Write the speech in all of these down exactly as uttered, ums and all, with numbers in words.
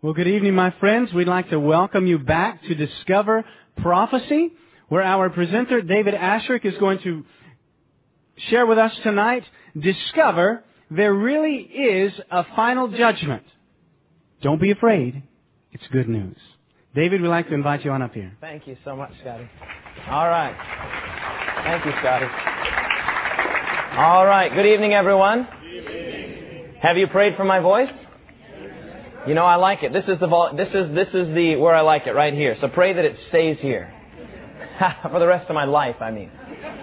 Well, good evening, my friends. We'd like to welcome you back to Discover Prophecy, where our presenter, David Asscherick, is going to share with us tonight, Discover, there really is a final judgment. Don't be afraid. It's good news. David, we'd like to invite you on up here. Thank you so much, Scotty. All right. Thank you, Scotty. All right. Good evening, everyone. Good evening. Have you prayed for my voice? You know, I like it. This is the vol- this is this is the where I like it, right here. So pray that it stays here for the rest of my life. I mean.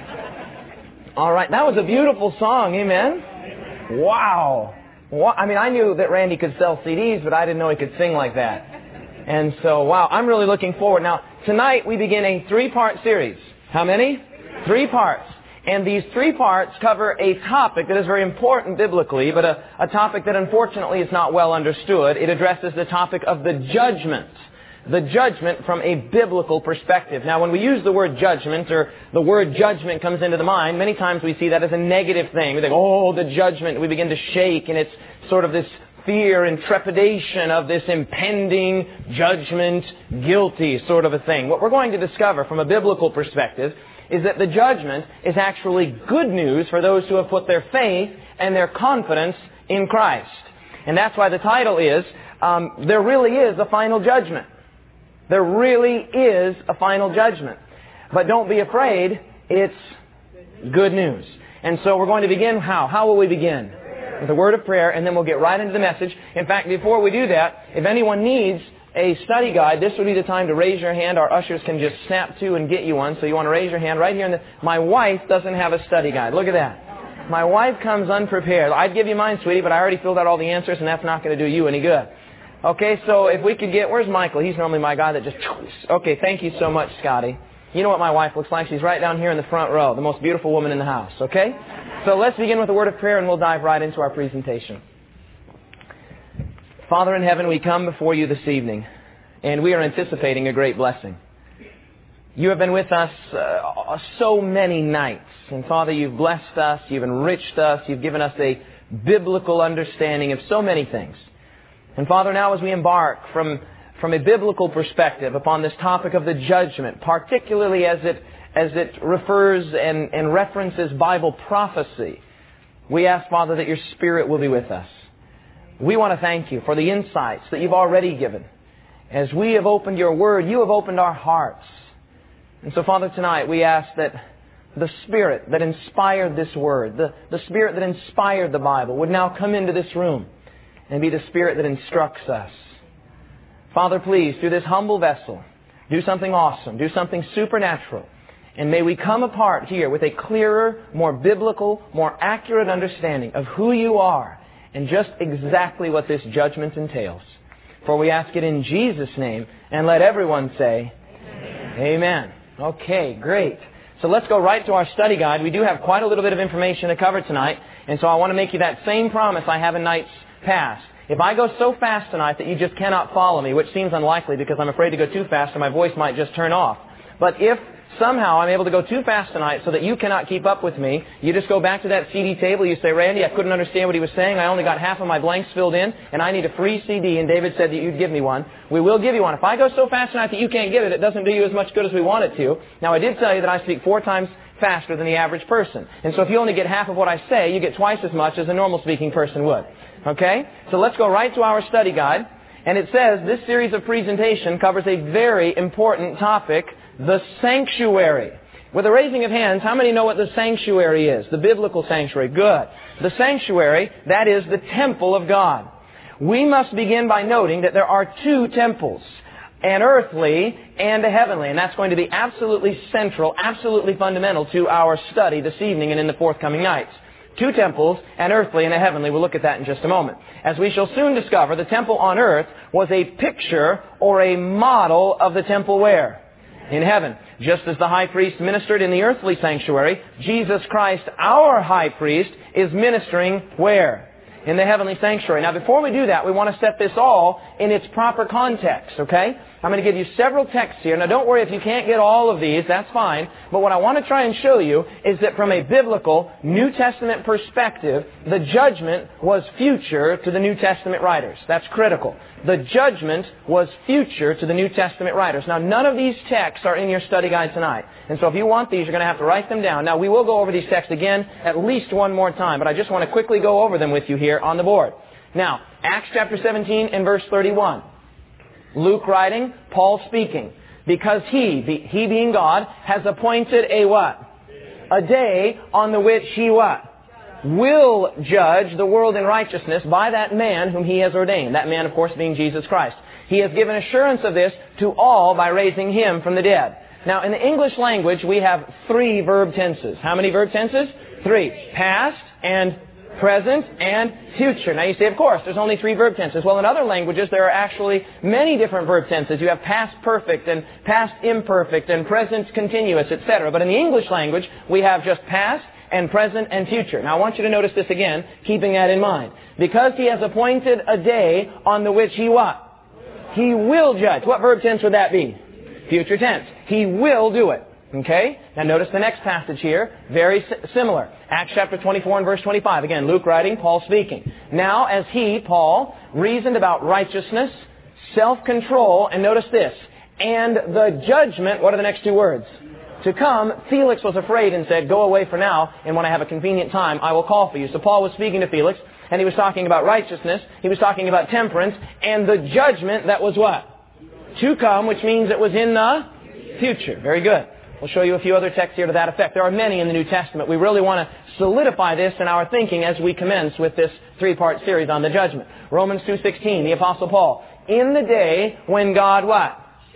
All right, that was a beautiful song. Amen. Wow. Wow. I mean, I knew that Randy could sell C Ds, but I didn't know he could sing like that. And so, wow, I'm really looking forward. Now, tonight we begin a three-part series. How many? Three parts. And these three parts cover a topic that is very important biblically, but a, a topic that unfortunately is not well understood. It addresses the topic of the judgment. The judgment from a biblical perspective. Now, when we use the word judgment, or the word judgment comes into the mind, many times we see that as a negative thing. We think, oh, the judgment. We begin to shake, and it's sort of this fear and trepidation of this impending judgment, guilty sort of a thing. What we're going to discover from a biblical perspective is that the judgment is actually good news for those who have put their faith and their confidence in Christ. And that's why the title is, um, There Really Is a Final Judgment. There really is a final judgment. But don't be afraid, it's good news. And so we're going to begin how? How will we begin? With a word of prayer, and then we'll get right into the message. In fact, before we do that, if anyone needs a study guide, this would be the time to raise your hand. Our ushers can just snap to and get you one. So you want to raise your hand right here. In the, my wife doesn't have a study guide. Look at that. My wife comes unprepared. I'd give you mine, sweetie, but I already filled out all the answers, and that's not going to do you any good. Okay, so if we could get... Where's Michael? He's normally my guy that just... Okay, thank you so much, Scotty. You know what my wife looks like. She's right down here in the front row, the most beautiful woman in the house, okay? So let's begin with a word of prayer, and we'll dive right into our presentation. Father in heaven, we come before you this evening, and we are anticipating a great blessing. You have been with us uh, so many nights, and Father, you've blessed us, you've enriched us, you've given us a biblical understanding of so many things. And Father, now as we embark from from a biblical perspective upon this topic of the judgment, particularly as it as it refers and, and references Bible prophecy, we ask, Father, that your Spirit will be with us. We want to thank you for the insights that you've already given. As we have opened your Word, you have opened our hearts. And so, Father, tonight we ask that the Spirit that inspired this Word, the, the Spirit that inspired the Bible, would now come into this room and be the Spirit that instructs us. Father, please, through this humble vessel, do something awesome, do something supernatural. And may we come apart here with a clearer, more biblical, more accurate understanding of who you are and just exactly what this judgment entails. For we ask it in Jesus' name, and let everyone say, Amen. Amen. Okay, great. So let's go right to our study guide. We do have quite a little bit of information to cover tonight, and so I want to make you that same promise I have in nights past. If I go so fast tonight that you just cannot follow me, which seems unlikely because I'm afraid to go too fast and my voice might just turn off. But if somehow I'm able to go too fast tonight so that you cannot keep up with me, you just go back to that C D table, you say, Randy, I couldn't understand what he was saying, I only got half of my blanks filled in, and I need a free C D, and David said that you'd give me one. We will give you one. If I go so fast tonight that you can't get it, it doesn't do you as much good as we want it to. Now, I did tell you that I speak four times faster than the average person. And so if you only get half of what I say, you get twice as much as a normal speaking person would. Okay? So let's go right to our study guide. And it says this series of presentation covers a very important topic, the sanctuary. With a raising of hands, how many know what the sanctuary is? The biblical sanctuary. Good. The sanctuary, that is the temple of God. We must begin by noting that there are two temples, an earthly and a heavenly. And that's going to be absolutely central, absolutely fundamental to our study this evening and in the forthcoming nights. Two temples, an earthly and a heavenly. We'll look at that in just a moment. As we shall soon discover, the temple on earth was a picture or a model of the temple where? In heaven. Just as the high priest ministered in the earthly sanctuary, Jesus Christ, our high priest, is ministering where? In the heavenly sanctuary. Now, before we do that, we want to set this all in its proper context, okay? I'm going to give you several texts here. Now don't worry if you can't get all of these, that's fine. But what I want to try and show you is that from a biblical New Testament perspective, the judgment was future to the New Testament writers. That's critical. The judgment was future to the New Testament writers. Now none of these texts are in your study guide tonight. And so if you want these, you're going to have to write them down. Now we will go over these texts again at least one more time, but I just want to quickly go over them with you here on the board. Now, Acts chapter seventeen and verse thirty-one. Luke writing, Paul speaking. Because he, he being God, has appointed a what? A day on the which he what? Will judge the world in righteousness by that man whom he has ordained. That man, of course, being Jesus Christ. He has given assurance of this to all by raising him from the dead. Now, in the English language, we have three verb tenses. How many verb tenses? Three. Past and present and future. Now you say, of course, there's only three verb tenses. Well, in other languages, there are actually many different verb tenses. You have past perfect and past imperfect and present continuous, et cetera. But in the English language, we have just past and present and future. Now I want you to notice this again, keeping that in mind. Because he has appointed a day on the which he what? He will judge. What verb tense would that be? Future tense. He will do it. Okay? Now notice the next passage here, very similar. Acts chapter twenty-four and verse twenty-five. Again, Luke writing, Paul speaking. Now as he, Paul, reasoned about righteousness, self-control, and notice this, and the judgment, what are the next two words? To come, Felix was afraid and said, go away for now, and when I have a convenient time, I will call for you. So Paul was speaking to Felix, and he was talking about righteousness, he was talking about temperance, and the judgment that was what? To come, which means it was in the future. Very good. We'll show you a few other texts here to that effect. There are many in the New Testament. We really want to solidify this in our thinking as we commence with this three-part series on the judgment. Romans two sixteen, the Apostle Paul. In the day when God what?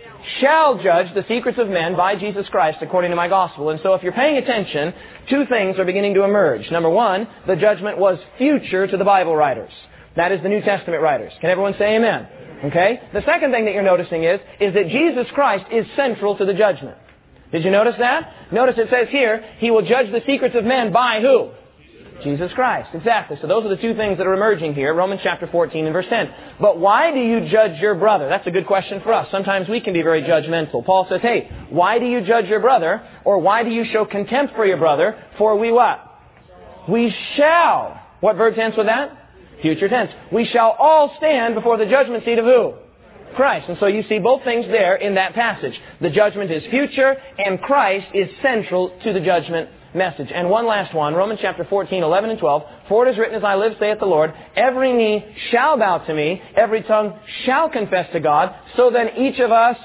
Shall judge the secrets of men by Jesus Christ according to my gospel. And so if you're paying attention, two things are beginning to emerge. Number one, the judgment was future to the Bible writers. That is the New Testament writers. Can everyone say amen? Okay? The second thing that you're noticing is, is that Jesus Christ is central to the judgment. Did you notice that? Notice it says here, He will judge the secrets of men by who? Jesus Christ. Exactly. So those are the two things that are emerging here. Romans chapter fourteen and verse ten. But why do you judge your brother? That's a good question for us. Sometimes we can be very judgmental. Paul says, hey, why do you judge your brother? Or why do you show contempt for your brother? For we what? We shall. What verb tense was that? Future tense. We shall all stand before the judgment seat of who? Christ. And so you see both things there in that passage. The judgment is future, and Christ is central to the judgment message. And one last one, Romans chapter fourteen, eleven and twelve. For it is written, as I live, saith the Lord, every knee shall bow to me, every tongue shall confess to God, so then each of us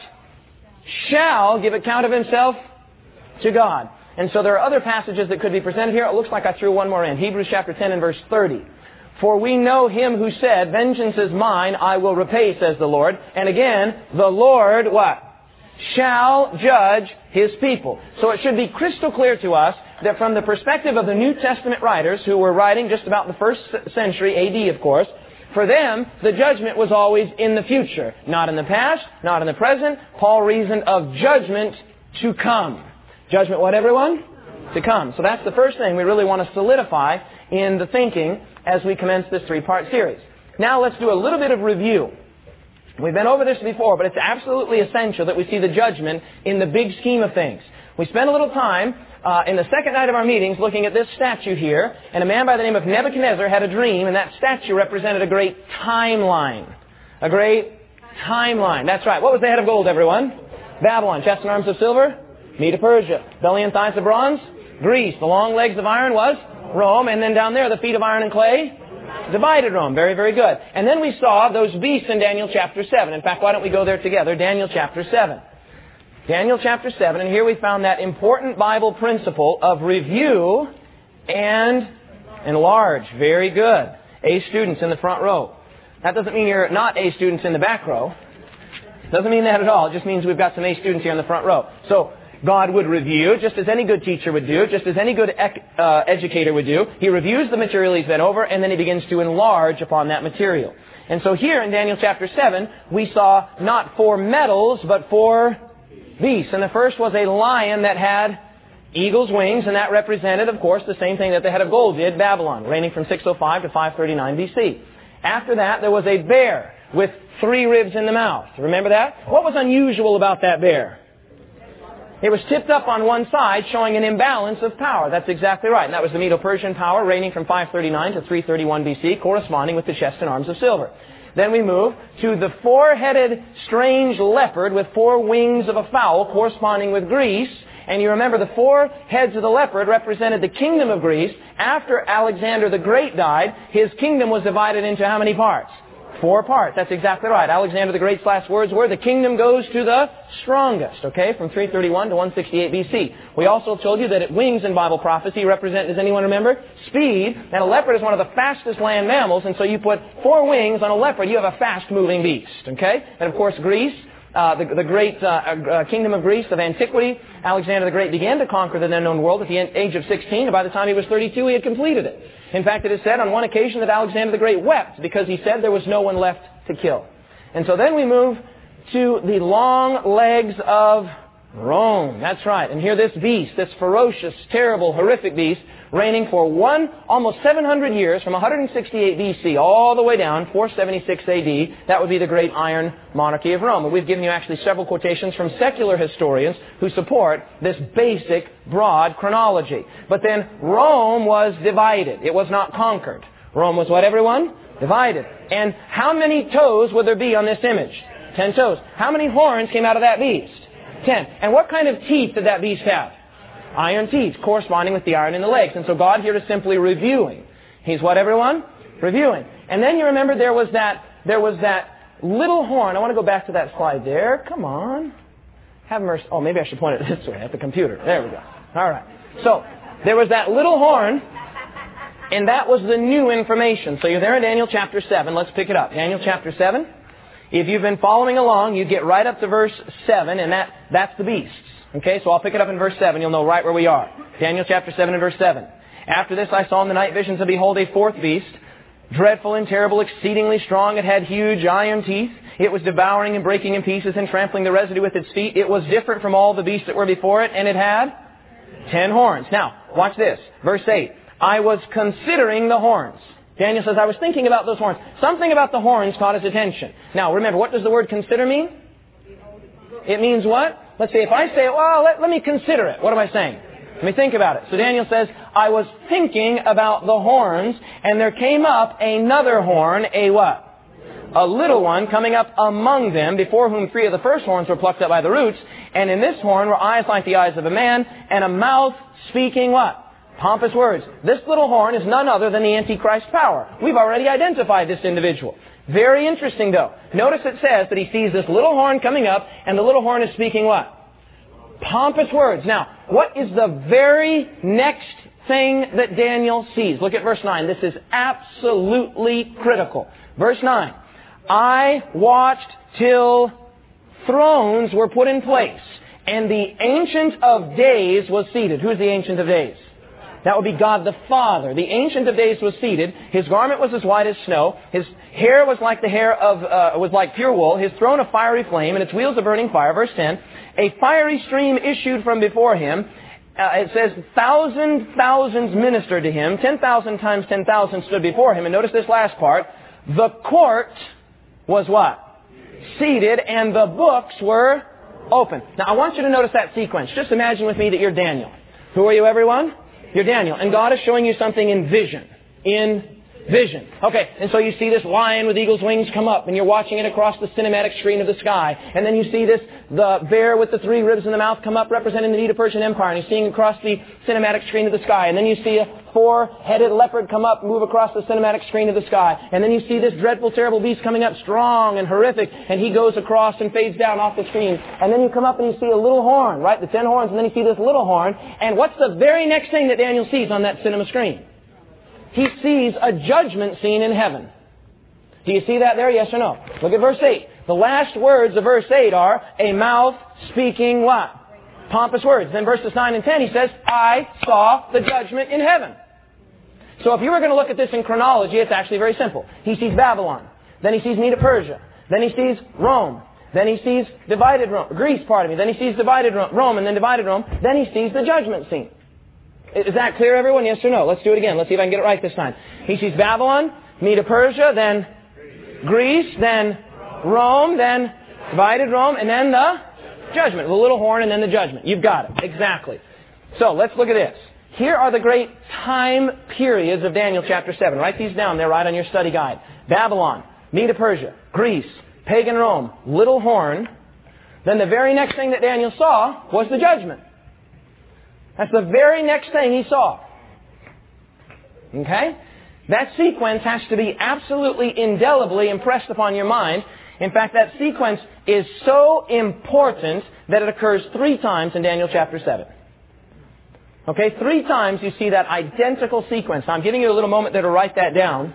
shall give account of himself to God. And so there are other passages that could be presented here. It looks like I threw one more in. Hebrews chapter ten and verse thirty. For we know him who said, vengeance is mine, I will repay, says the Lord. And again, the Lord, what? Shall judge His people. So it should be crystal clear to us that from the perspective of the New Testament writers, who were writing just about the first century A D, of course, for them, the judgment was always in the future. Not in the past, not in the present. Paul reasoned of judgment to come. Judgment what, everyone? To come. So that's the first thing we really want to solidify in the thinking as we commence this three-part series. Now let's do a little bit of review. We've been over this before, but it's absolutely essential that we see the judgment in the big scheme of things. We spent a little time uh, in the second night of our meetings looking at this statue here, and a man by the name of Nebuchadnezzar had a dream, and that statue represented a great timeline. A great timeline. That's right. What was the head of gold, everyone? Babylon. Chest and arms of silver? Medo-Persia. Belly and thighs of bronze? Greece. The long legs of iron was? Rome. And then down there, the feet of iron and clay? Divided Rome. Very, very good. And then we saw those beasts in Daniel chapter seven. In fact, why don't we go there together? Daniel chapter seven. Daniel chapter seven. And here we found that important Bible principle of review and enlarge. Very good. A students in the front row. That doesn't mean you're not A students in the back row. Doesn't mean that at all. It just means we've got some A students here in the front row. So, God would review, just as any good teacher would do, just as any good ec- uh, educator would do. He reviews the material he's been over, and then he begins to enlarge upon that material. And so here in Daniel chapter seven, we saw not four metals, but four beasts. And the first was a lion that had eagle's wings, and that represented, of course, the same thing that the head of gold did, Babylon, reigning from six oh five to five thirty-nine B C. After that, there was a bear, with three ribs in the mouth. Remember that? What was unusual about that bear? It was tipped up on one side, showing an imbalance of power. That's exactly right. And that was the Medo-Persian power reigning from five thirty-nine to three thirty-one B C, corresponding with the chest and arms of silver. Then we move to the four-headed strange leopard with four wings of a fowl, corresponding with Greece. And you remember the four heads of the leopard represented the kingdom of Greece. After Alexander the Great died, his kingdom was divided into how many parts? Four parts. That's exactly right. Alexander the Great's last words were, the kingdom goes to the strongest, okay, from three thirty-one to one sixty-eight B C. We also told you that wings in Bible prophecy represent, does anyone remember? Speed. And a leopard is one of the fastest land mammals, and so you put four wings on a leopard, you have a fast-moving beast, okay? And of course, Greece, uh, the, the great uh, uh, kingdom of Greece of antiquity, Alexander the Great began to conquer the then known world at the age of sixteen, and by the time he was thirty-two, he had completed it. In fact, it is said on one occasion that Alexander the Great wept because he said there was no one left to kill. And so then we move to the long legs of Rome. That's right. And here this beast, this ferocious, terrible, horrific beast, reigning for one, almost seven hundred years, from one sixty-eight B C all the way down, four seventy-six A D, that would be the great Iron Monarchy of Rome. And we've given you actually several quotations from secular historians who support this basic, broad chronology. But then Rome was divided. It was not conquered. Rome was what, everyone? Divided. And how many toes would there be on this image? Ten toes. How many horns came out of that beast? Ten. And what kind of teeth did that beast have? Iron teeth, corresponding with the iron in the legs. And so God here is simply reviewing. He's what, everyone? Reviewing. And then you remember there was that, there was that little horn. I want to go back to that slide there. Come on. Have mercy. Oh, maybe I should point it this way at the computer. There we go. All right. So, there was that little horn, and that was the new information. So you're there in Daniel chapter seven. Let's pick it up. Daniel chapter seven. If you've been following along, you get right up to verse seven, and that, that's the beasts. Okay, so I'll pick it up in verse seven. You'll know right where we are. Daniel chapter seven and verse seven. After this I saw in the night visions, and behold, a fourth beast, dreadful and terrible, exceedingly strong. It had huge iron teeth. It was devouring and breaking in pieces and trampling the residue with its feet. It was different from all the beasts that were before it, and it had ten horns. Now, watch this. Verse eight. I was considering the horns. Daniel says, I was thinking about those horns. Something about the horns caught his attention. Now, remember, what does the word consider mean? It means what? Let's say, if I say, well, let, let me consider it. What am I saying? Let me think about it. So Daniel says, I was thinking about the horns, and there came up another horn, a what? A little one coming up among them, before whom three of the first horns were plucked up by the roots. And in this horn were eyes like the eyes of a man, and a mouth speaking what? Pompous words. This little horn is none other than the Antichrist power. We've already identified this individual. Very interesting, though. Notice it says that he sees this little horn coming up, and the little horn is speaking what? Pompous words. Now, what is the very next thing that Daniel sees? Look at verse nine. This is absolutely critical. Verse nine. I watched till thrones were put in place, and the Ancient of Days was seated. Who's the Ancient of Days? That would be God the Father. The Ancient of Days was seated. His garment was as white as snow. His hair was like the hair of, uh, was like pure wool. His throne a fiery flame, and its wheels a burning fire. Verse ten. A fiery stream issued from before him. Uh, it says, thousand thousands ministered to him. Ten thousand times ten thousand stood before him. And notice this last part. The court was what? Seated, and the books were open. Now, I want you to notice that sequence. Just imagine with me that you're Daniel. Who are you, everyone? You're Daniel. And God is showing you something in vision. In vision. Okay, and so you see this lion with eagle's wings come up, and you're watching it across the cinematic screen of the sky. And then you see this, the bear with the three ribs in the mouth come up, representing the Medo-Persian Empire, and you're seeing across the cinematic screen of the sky. And then you see a four-headed leopard come up, move across the cinematic screen of the sky. And then you see this dreadful, terrible beast coming up, strong and horrific, and he goes across and fades down off the screen. And then you come up and you see a little horn, right? The ten horns, and then you see this little horn. And what's the very next thing that Daniel sees on that cinema screen? He sees a judgment scene in heaven. Do you see that there? Yes or no? Look at verse eight. The last words of verse eight are, a mouth speaking what? Pompous words. Then verses nine and ten he says, I saw the judgment in heaven. So if you were going to look at this in chronology, it's actually very simple. He sees Babylon. Then he sees Medo-Persia. Then he sees Rome. Then he sees divided Rome. Greece, pardon me. Then he sees divided Rome and then divided Rome. Then he sees the judgment scene. Is that clear, everyone? Yes or no? Let's do it again. Let's see if I can get it right this time. He sees Babylon, Medo-Persia, then Greece, then Rome, then divided Rome, and then the judgment. The little horn and then the judgment. You've got it. Exactly. So let's look at this. Here are the great time periods of Daniel chapter seven. Write these down. They're right on your study guide. Babylon, Medo-Persia, Greece, pagan Rome, little horn. Then the very next thing that Daniel saw was the judgment. That's the very next thing he saw. Okay? That sequence has to be absolutely indelibly impressed upon your mind. In fact, that sequence is so important that it occurs three times in Daniel chapter seven. Okay, three times you see that identical sequence. Now, I'm giving you a little moment there to write that down.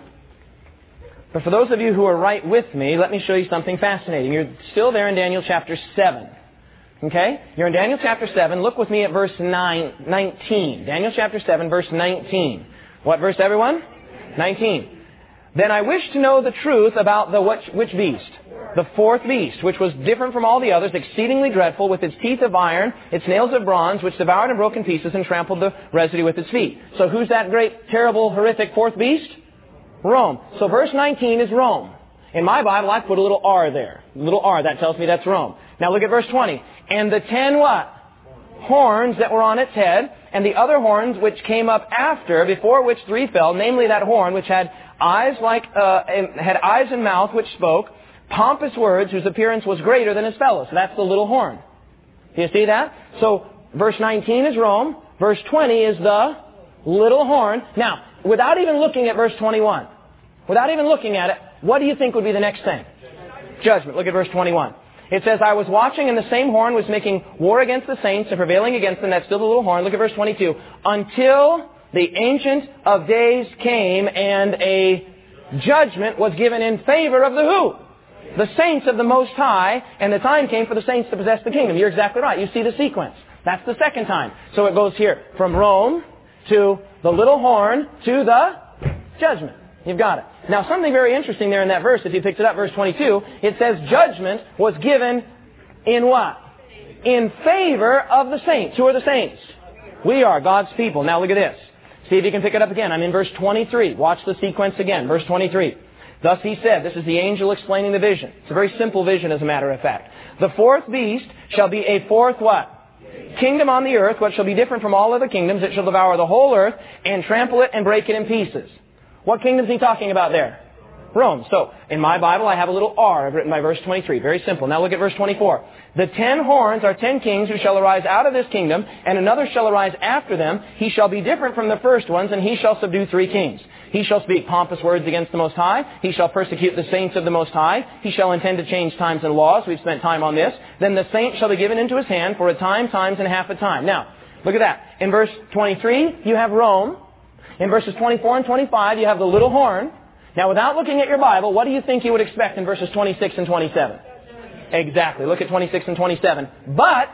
But for those of you who are right with me, let me show you something fascinating. You're still there in Daniel chapter seven. Okay? You're in Daniel chapter seven. Look with me at verse nine, nineteen. Daniel chapter seven, verse nineteen. What verse, everyone? nineteen. Then I wish to know the truth about the which, which beast? The fourth beast, which was different from all the others, exceedingly dreadful, with its teeth of iron, its nails of bronze, which devoured and broke in pieces and trampled the residue with its feet. So who's that great, terrible, horrific fourth beast? Rome. So verse nineteen is Rome. In my Bible, I put a little R there. A little R, that tells me that's Rome. Now look at verse twenty. And the ten what? Horns that were on its head, and the other horns which came up after, before which three fell, namely that horn which had eyes like, uh, had eyes and mouth which spoke, pompous words whose appearance was greater than his fellows. That's the little horn. Do you see that? So, verse nineteen is Rome. Verse twenty is the little horn. Now, without even looking at verse twenty-one, without even looking at it, what do you think would be the next thing? Judgment. Look at verse twenty-one. It says, I was watching, and the same horn was making war against the saints and prevailing against them. That's still the little horn. Look at verse twenty-two. Until the Ancient of Days came and a judgment was given in favor of the who? The saints of the Most High, and the time came for the saints to possess the kingdom. You're exactly right. You see the sequence. That's the second time. So it goes here from Rome to the little horn to the judgment. You've got it. Now, something very interesting there in that verse, if you picked it up, verse twenty-two, it says judgment was given in what? In favor of the saints. Who are the saints? We are God's people. Now look at this. See if you can pick it up again. I'm in verse twenty-three. Watch the sequence again. Verse twenty-three. Thus he said, this is the angel explaining the vision. It's a very simple vision, as a matter of fact. The fourth beast shall be a fourth what? Kingdom on the earth, what shall be different from all other kingdoms. It shall devour the whole earth and trample it and break it in pieces. What kingdom is he talking about there? Rome. So, in my Bible, I have a little R written by verse twenty-three. Very simple. Now look at verse twenty-four. The ten horns are ten kings who shall arise out of this kingdom, and another shall arise after them. He shall be different from the first ones, and he shall subdue three kings. He shall speak pompous words against the Most High. He shall persecute the saints of the Most High. He shall intend to change times and laws. We've spent time on this. Then the saint shall be given into his hand for a time, times, and half a time. Now, look at that. In verse twenty-three, you have Rome. In verses twenty-four and twenty-five, you have the little horn. Now, without looking at your Bible, what do you think you would expect in verses twenty-six and twenty-seven? Exactly. Look at twenty-six and twenty-seven. But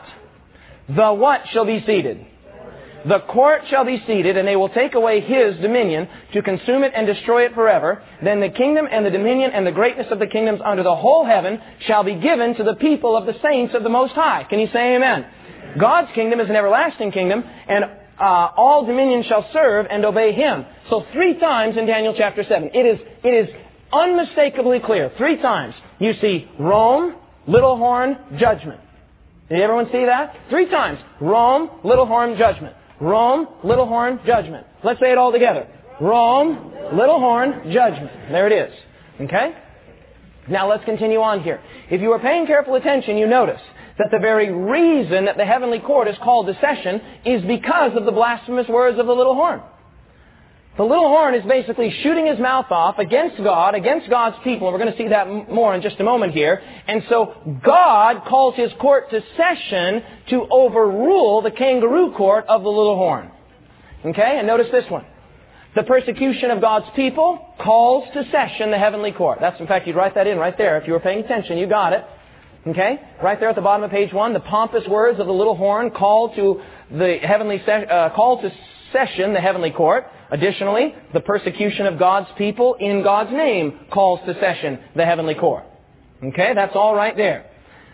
the what shall be seated? The court shall be seated, and they will take away his dominion to consume it and destroy it forever. Then the kingdom and the dominion and the greatness of the kingdoms under the whole heaven shall be given to the people of the saints of the Most High. Can you say amen? God's kingdom is an everlasting kingdom, and Uh, all dominion shall serve and obey him. So three times in Daniel chapter seven, it is, it is unmistakably clear. Three times you see Rome, little horn, judgment. Did everyone see that? Three times. Rome, little horn, judgment. Rome, little horn, judgment. Let's say it all together. Rome, little horn, judgment. There it is. Okay? Now let's continue on here. If you were paying careful attention, you notice that the very reason that the heavenly court is called to session is because of the blasphemous words of the little horn. The little horn is basically shooting his mouth off against God, against God's people. And we're going to see that more in just a moment here. And so God calls his court to session to overrule the kangaroo court of the little horn. Okay? And notice this one. The persecution of God's people calls to session the heavenly court. That's, in fact, you'd write that in right there. If you were paying attention, you got it. Okay? Right there at the bottom of page one, the pompous words of the little horn call to the heavenly se- uh, call to session the heavenly court. Additionally, the persecution of God's people in God's name calls to session the heavenly court. Okay? That's all right there.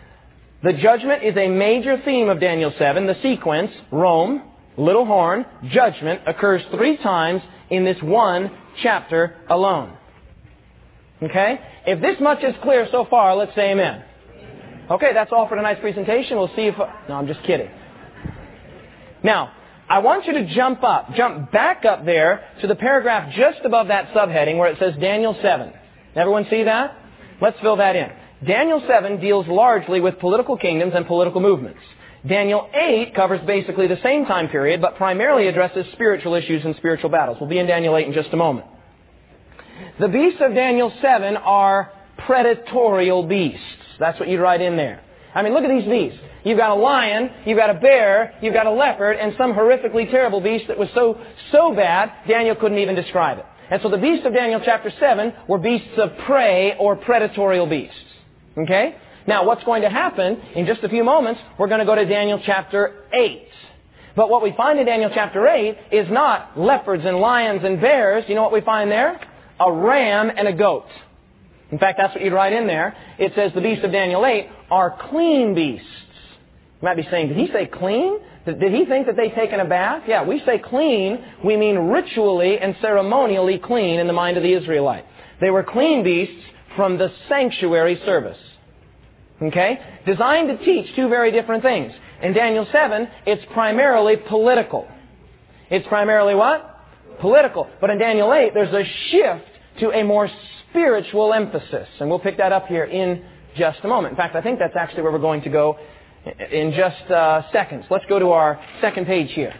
The judgment is a major theme of Daniel seven. The sequence, Rome, little horn, judgment, occurs three times in this one chapter alone. Okay? If this much is clear so far, let's say amen. Okay, that's all for tonight's presentation. We'll see if... No, I'm just kidding. Now, I want you to jump up, jump back up there to the paragraph just above that subheading where it says Daniel seven. Everyone see that? Let's fill that in. Daniel seven deals largely with political kingdoms and political movements. Daniel eight covers basically the same time period, but primarily addresses spiritual issues and spiritual battles. We'll be in Daniel eight in just a moment. The beasts of Daniel seven are predatorial beasts. That's what you'd write in there. I mean, look at these beasts. You've got a lion, you've got a bear, you've got a leopard, and some horrifically terrible beast that was so, so bad, Daniel couldn't even describe it. And so the beasts of Daniel chapter seven were beasts of prey or predatorial beasts. Okay? Now, what's going to happen in just a few moments, we're going to go to Daniel chapter eight. But what we find in Daniel chapter eight is not leopards and lions and bears. You know what we find there? A ram and a goat. In fact, that's what you'd write in there. It says the beasts of Daniel eight are clean beasts. You might be saying, did he say clean? Did he think that they'd taken a bath? Yeah, we say clean, we mean ritually and ceremonially clean in the mind of the Israelite. They were clean beasts from the sanctuary service. Okay? Designed to teach two very different things. In Daniel seven, it's primarily political. It's primarily what? Political. But in Daniel eight, there's a shift to a more spiritual emphasis. And we'll pick that up here in just a moment. In fact, I think that's actually where we're going to go in just uh, seconds. Let's go to our second page here.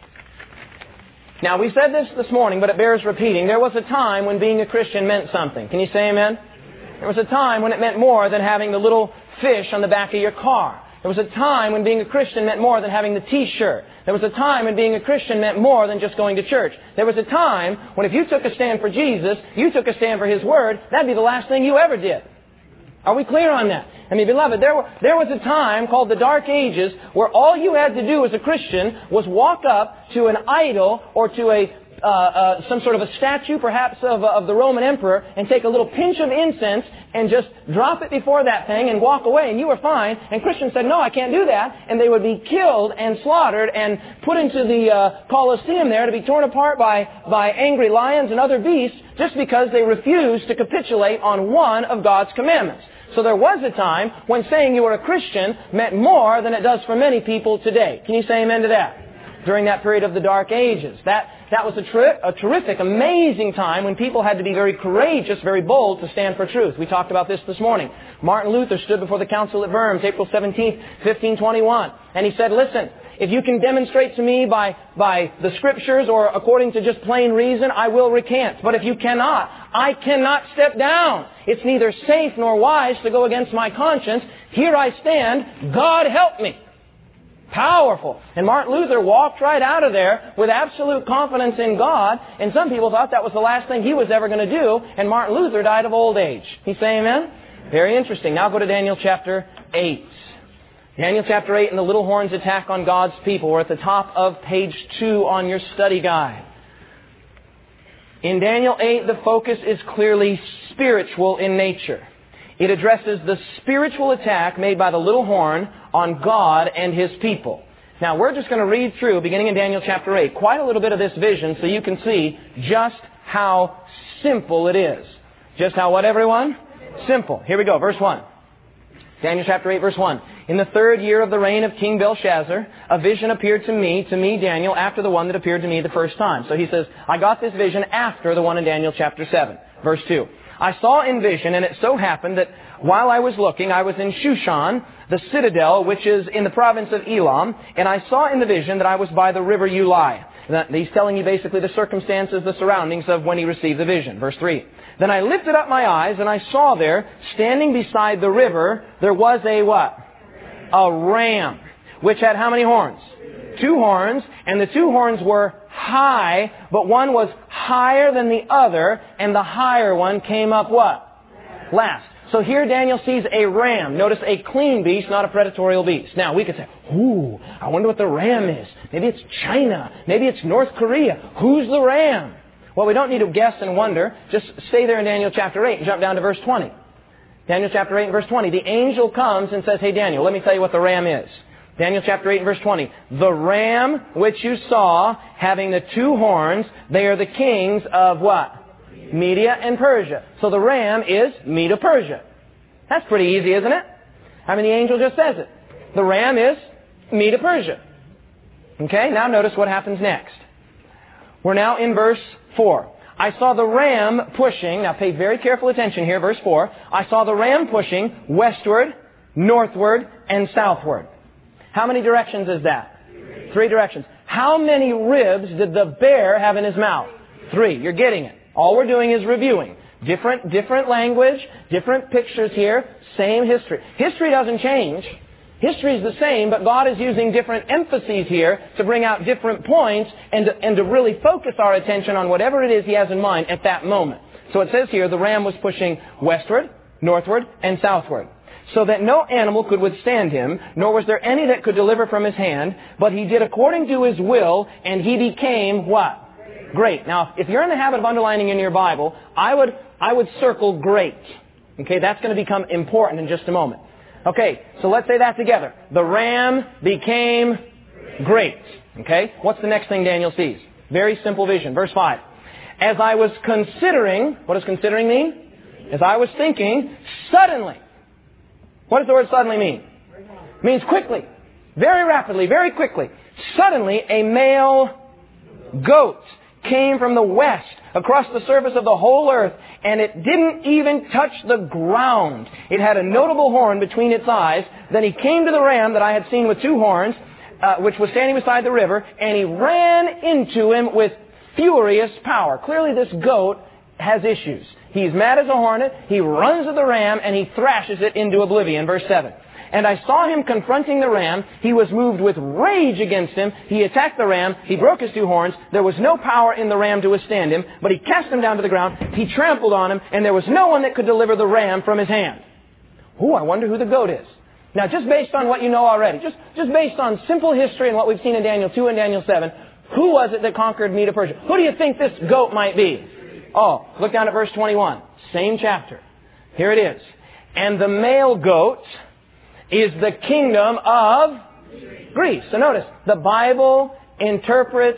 Now, we said this this morning, but it bears repeating. There was a time when being a Christian meant something. Can you say amen? There was a time when it meant more than having the little fish on the back of your car. There was a time when being a Christian meant more than having the T-shirt. There was a time when being a Christian meant more than just going to church. There was a time when if you took a stand for Jesus, you took a stand for His Word, that'd be the last thing you ever did. Are we clear on that? I mean, beloved, there, were, there was a time called the Dark Ages where all you had to do as a Christian was walk up to an idol or to a uh, uh, some sort of a statue, perhaps, of, uh, of the Roman Emperor, and take a little pinch of incense and just drop it before that thing and walk away, and you were fine. And Christians said, no, I can't do that. And they would be killed and slaughtered and put into the uh, Colosseum there to be torn apart by, by angry lions and other beasts just because they refused to capitulate on one of God's commandments. So there was a time when saying you were a Christian meant more than it does for many people today. Can you say amen to that? During that period of the Dark Ages. That, that was a, ter- a terrific, amazing time when people had to be very courageous, very bold to stand for truth. We talked about this this morning. Martin Luther stood before the Council at Worms, April seventeenth, fifteen twenty-one. And he said, listen, if you can demonstrate to me by, by the Scriptures or according to just plain reason, I will recant. But if you cannot, I cannot step down. It's neither safe nor wise to go against my conscience. Here I stand. God help me. Powerful. And Martin Luther walked right out of there with absolute confidence in God. And some people thought that was the last thing he was ever going to do. And Martin Luther died of old age. Can you say amen? Very interesting. Now go to Daniel chapter eight. Daniel chapter eight and the little horn's attack on God's people. We're at the top of page two on your study guide. In Daniel eight, the focus is clearly spiritual in nature. It addresses the spiritual attack made by the little horn on God and His people. Now, we're just going to read through, beginning in Daniel chapter eight, quite a little bit of this vision so you can see just how simple it is. Just how what, everyone? Simple. Here we go, verse one. Daniel chapter eight, verse one. In the third year of the reign of King Belshazzar, a vision appeared to me, to me, Daniel, after the one that appeared to me the first time. So he says, I got this vision after the one in Daniel chapter seven. Verse two. I saw in vision, and it so happened that while I was looking, I was in Shushan, the citadel, which is in the province of Elam, and I saw in the vision that I was by the river Ulai. He's telling you basically the circumstances, the surroundings of when he received the vision. Verse three. Then I lifted up my eyes, and I saw there, standing beside the river, there was a what? A ram, which had how many horns? Two horns, and the two horns were high, but one was higher than the other, and the higher one came up what? Last. So here Daniel sees a ram. Notice a clean beast, not a predatorial beast. Now we could say, ooh, I wonder what the ram is. Maybe it's China. Maybe it's North Korea. Who's the ram? Well, we don't need to guess and wonder. Just stay there in Daniel chapter eight and jump down to verse twenty. Daniel chapter eight and verse twenty. The angel comes and says, hey Daniel, let me tell you what the ram is. Daniel chapter eight and verse twenty. The ram which you saw having the two horns, they are the kings of what? Media and Persia. So the ram is Medo-Persia. That's pretty easy, isn't it? I mean, the angel just says it. The ram is Medo-Persia. Okay, now notice what happens next. We're now in verse four. I saw the ram pushing, now pay very careful attention here, verse four. I saw the ram pushing westward, northward, and southward. How many directions is that? Three, Three directions. How many ribs did the bear have in his mouth? Three. You're getting it. All we're doing is reviewing. Different, different language, different pictures here, same history. History doesn't change. History is the same, but God is using different emphases here to bring out different points and to, and to really focus our attention on whatever it is He has in mind at that moment. So it says here, the ram was pushing westward, northward, and southward, so that no animal could withstand him, nor was there any that could deliver from his hand, but he did according to his will, and he became what? Great. Now, if you're in the habit of underlining in your Bible, I would, I would circle great. Okay, that's going to become important in just a moment. Okay, so let's say that together. The ram became great. Okay, what's the next thing Daniel sees? Very simple vision. Verse five. As I was considering, what does considering mean? As I was thinking, suddenly. What does the word suddenly mean? It means quickly. Very rapidly, very quickly. Suddenly, a male goat came from the west across the surface of the whole earth, and it didn't even touch the ground. It had a notable horn between its eyes. Then he came to the ram that I had seen with two horns, uh, which was standing beside the river, and he ran into him with furious power. Clearly this goat has issues. He's mad as a hornet, he runs at the ram, and he thrashes it into oblivion. Verse seven. And I saw him confronting the ram. He was moved with rage against him. He attacked the ram. He broke his two horns. There was no power in the ram to withstand him, but he cast him down to the ground. He trampled on him, and there was no one that could deliver the ram from his hand. Ooh, I wonder who the goat is. Now, just based on what you know already, just, just based on simple history and what we've seen in Daniel two and Daniel seven, who was it that conquered Medo-Persia? Who do you think this goat might be? Oh, look down at verse twenty-one. Same chapter. Here it is. And the male goat is the kingdom of Greece. So notice, the Bible interprets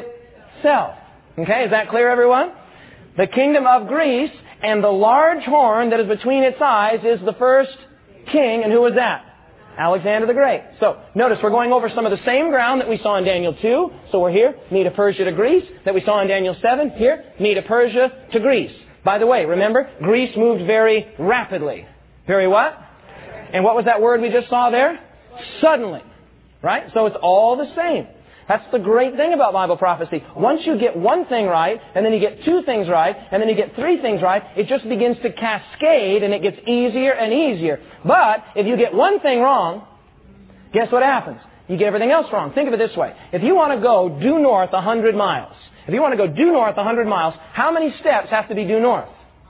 itself. Okay, is that clear, everyone? The kingdom of Greece, and the large horn that is between its eyes is the first king. And who was that? Alexander the Great. So, notice we're going over some of the same ground that we saw in Daniel two. So we're here, Medo-Persia to Greece, that we saw in Daniel seven. Here, Medo-Persia to Greece. By the way, remember, Greece moved very rapidly. Very what? And what was that word we just saw there? Suddenly. Right? So it's all the same. That's the great thing about Bible prophecy. Once you get one thing right, and then you get two things right, and then you get three things right, it just begins to cascade, and it gets easier and easier. But if you get one thing wrong, guess what happens? You get everything else wrong. Think of it this way. If you want to go due north one hundred miles, if you want to go due north one hundred miles, how many steps have to be due north?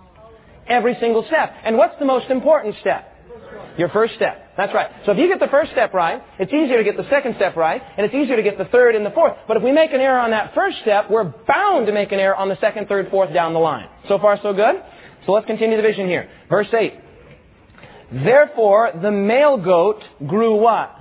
Every single step. And what's the most important step? Your first step. That's right. So if you get the first step right, it's easier to get the second step right, and it's easier to get the third and the fourth. But if we make an error on that first step, we're bound to make an error on the second, third, fourth down the line. So far, so good? So let's continue the vision here. Verse eight. Therefore, the male goat grew what?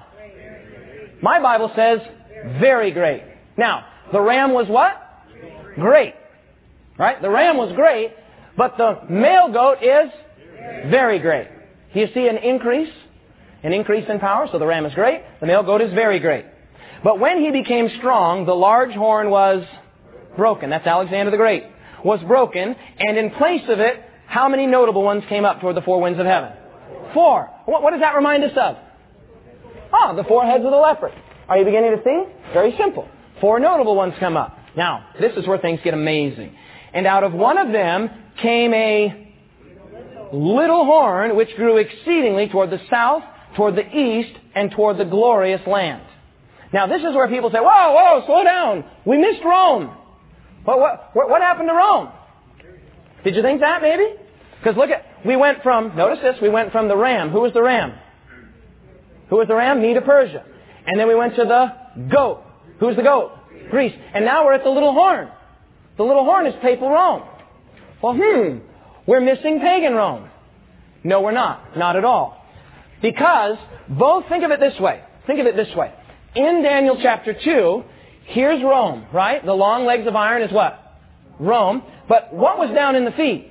My Bible says, very great. Now, the ram was what? Great. Right? The ram was great, but the male goat is very great. Do you see an increase? An increase in power. So the ram is great. The male goat is very great. But when he became strong, the large horn was broken. That's Alexander the Great. Was broken. And in place of it, how many notable ones came up toward the four winds of heaven? Four. What, what does that remind us of? Ah, the four heads of the leopard. Are you beginning to see? Very simple. Four notable ones come up. Now, this is where things get amazing. And out of one of them came a little horn which grew exceedingly toward the south, toward the east, and toward the glorious land. Now, this is where people say, whoa, whoa, slow down. We missed Rome. What, what, what happened to Rome? Did you think that, maybe? Because look at, we went from, notice this, we went from the ram. Who was the ram? Who was the ram? Medo-Persia. And then we went to the goat. Who's the goat? Greece. And now we're at the little horn. The little horn is papal Rome. Well, hmm, we're missing pagan Rome. No, we're not. Not at all. Because both, think of it this way. Think of it this way. In Daniel chapter two, here's Rome, right? The long legs of iron is what? Rome. But what was down in the feet?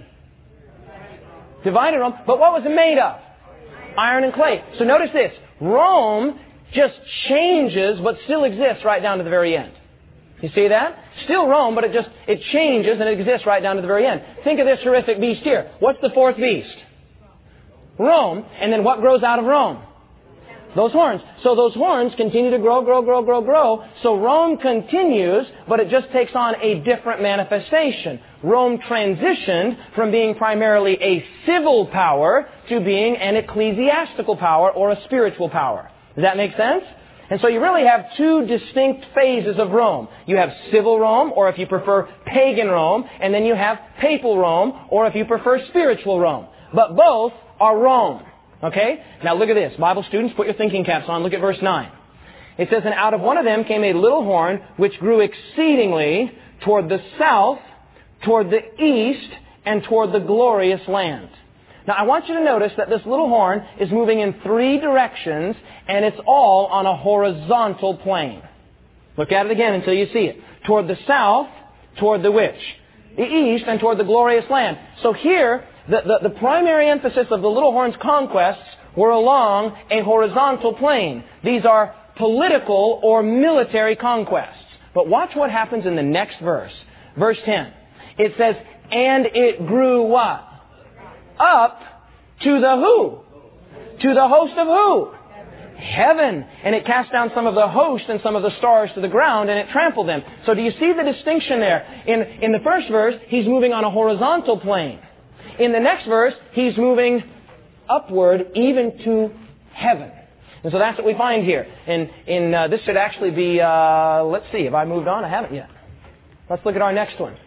Divided Rome. But what was it made of? Iron and clay. So notice this. Rome just changes but still exists right down to the very end. You see that? Still Rome, but it just, it changes and it exists right down to the very end. Think of this horrific beast here. What's the fourth beast? Rome. And then what grows out of Rome? Those horns. So those horns continue to grow, grow, grow, grow, grow. So Rome continues, but it just takes on a different manifestation. Rome transitioned from being primarily a civil power to being an ecclesiastical power or a spiritual power. Does that make sense? And so you really have two distinct phases of Rome. You have civil Rome, or if you prefer, pagan Rome, and then you have papal Rome, or if you prefer, spiritual Rome. But both are Rome. Okay? Now look at this. Bible students, put your thinking caps on. Look at verse nine. It says, "And out of one of them came a little horn, which grew exceedingly toward the south, toward the east, and toward the glorious land." Now I want you to notice that this little horn is moving in three directions, and it's all on a horizontal plane. Look at it again until you see it. Toward the south, toward the which? The east, and toward the glorious land. So here, the, the, the primary emphasis of the little horn's conquests were along a horizontal plane. These are political or military conquests. But watch what happens in the next verse. Verse ten. It says, "And it grew" what? Up to the who? To the host of who? Heaven. And it cast down some of the host and some of the stars to the ground, and it trampled them. So do you see the distinction there? In, in the first verse, he's moving on a horizontal plane. In the next verse, he's moving upward even to heaven. And so that's what we find here. In, in uh, this should actually be, uh, let's see, have I moved on? I haven't yet. Let's look at our next one.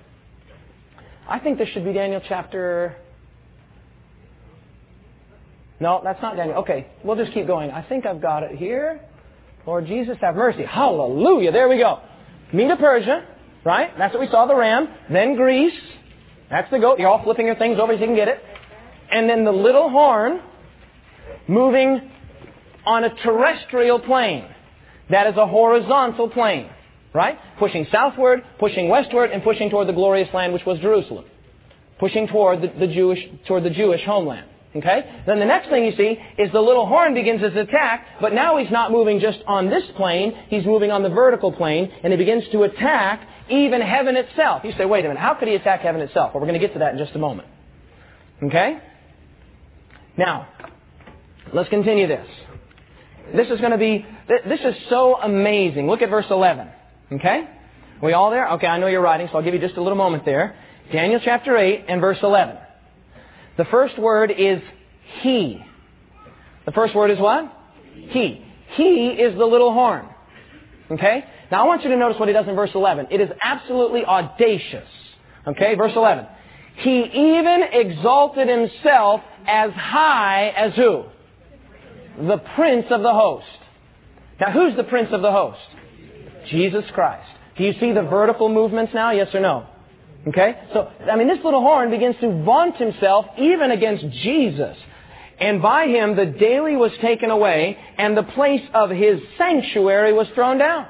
I think this should be Daniel chapter... No, that's not Daniel. Okay, we'll just keep going. I think I've got it here. Lord Jesus, have mercy. Hallelujah. There we go. Medo Persia, right? That's what we saw, the ram. Then Greece. That's the goat. You're all flipping your things over so you can get it. And then the little horn moving on a terrestrial plane. That is a horizontal plane, right? Pushing southward, pushing westward, and pushing toward the glorious land, which was Jerusalem. Pushing toward the, the Jewish, toward the Jewish homeland. Okay? Then the next thing you see is the little horn begins his attack, but now he's not moving just on this plane, he's moving on the vertical plane, and he begins to attack even heaven itself. You say, wait a minute, how could he attack heaven itself? Well, we're going to get to that in just a moment. Okay? Now, let's continue this. This is going to be, this is so amazing. Look at verse eleven. Okay? Are we all there? Okay, I know you're writing, so I'll give you just a little moment there. Daniel chapter eight and verse eleven. The first word is he. The first word is what? He. He is the little horn. Okay? Now I want you to notice what he does in verse eleven. It is absolutely audacious. Okay? Verse eleven. He even exalted himself as high as who? The Prince of the host. Now who's the Prince of the host? Jesus Christ. Do you see the vertical movements now? Yes or no? Okay? So, I mean, this little horn begins to vaunt himself even against Jesus. And by him the daily was taken away, and the place of his sanctuary was thrown down.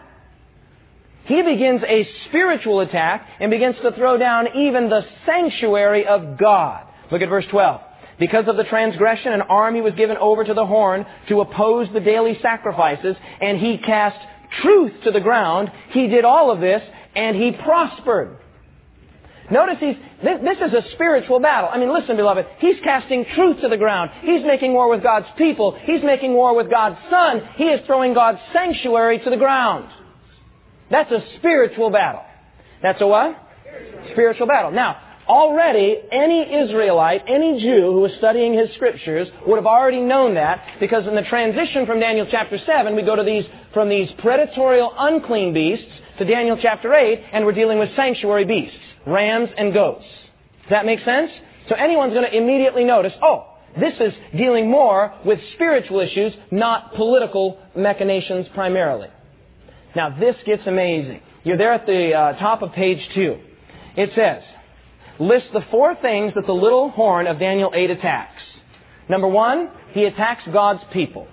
He begins a spiritual attack and begins to throw down even the sanctuary of God. Look at verse twelve. Because of the transgression, an army was given over to the horn to oppose the daily sacrifices, and he cast truth to the ground. He did all of this, and he prospered. Notice he's, this, this is a spiritual battle. I mean, listen, beloved, he's casting truth to the ground. He's making war with God's people. He's making war with God's Son. He is throwing God's sanctuary to the ground. That's a spiritual battle. That's a what? Spiritual, spiritual battle. Now, already, any Israelite, any Jew who was studying his scriptures would have already known that, because in the transition from Daniel chapter seven, we go to these, from these predatorial unclean beasts to Daniel chapter eight, and we're dealing with sanctuary beasts. Rams and goats. Does that make sense? So anyone's going to immediately notice, oh, this is dealing more with spiritual issues, not political machinations primarily. Now this gets amazing. You're there at the uh, top of page two. It says, list the four things that the little horn of Daniel eight attacks. Number one, he attacks God's people.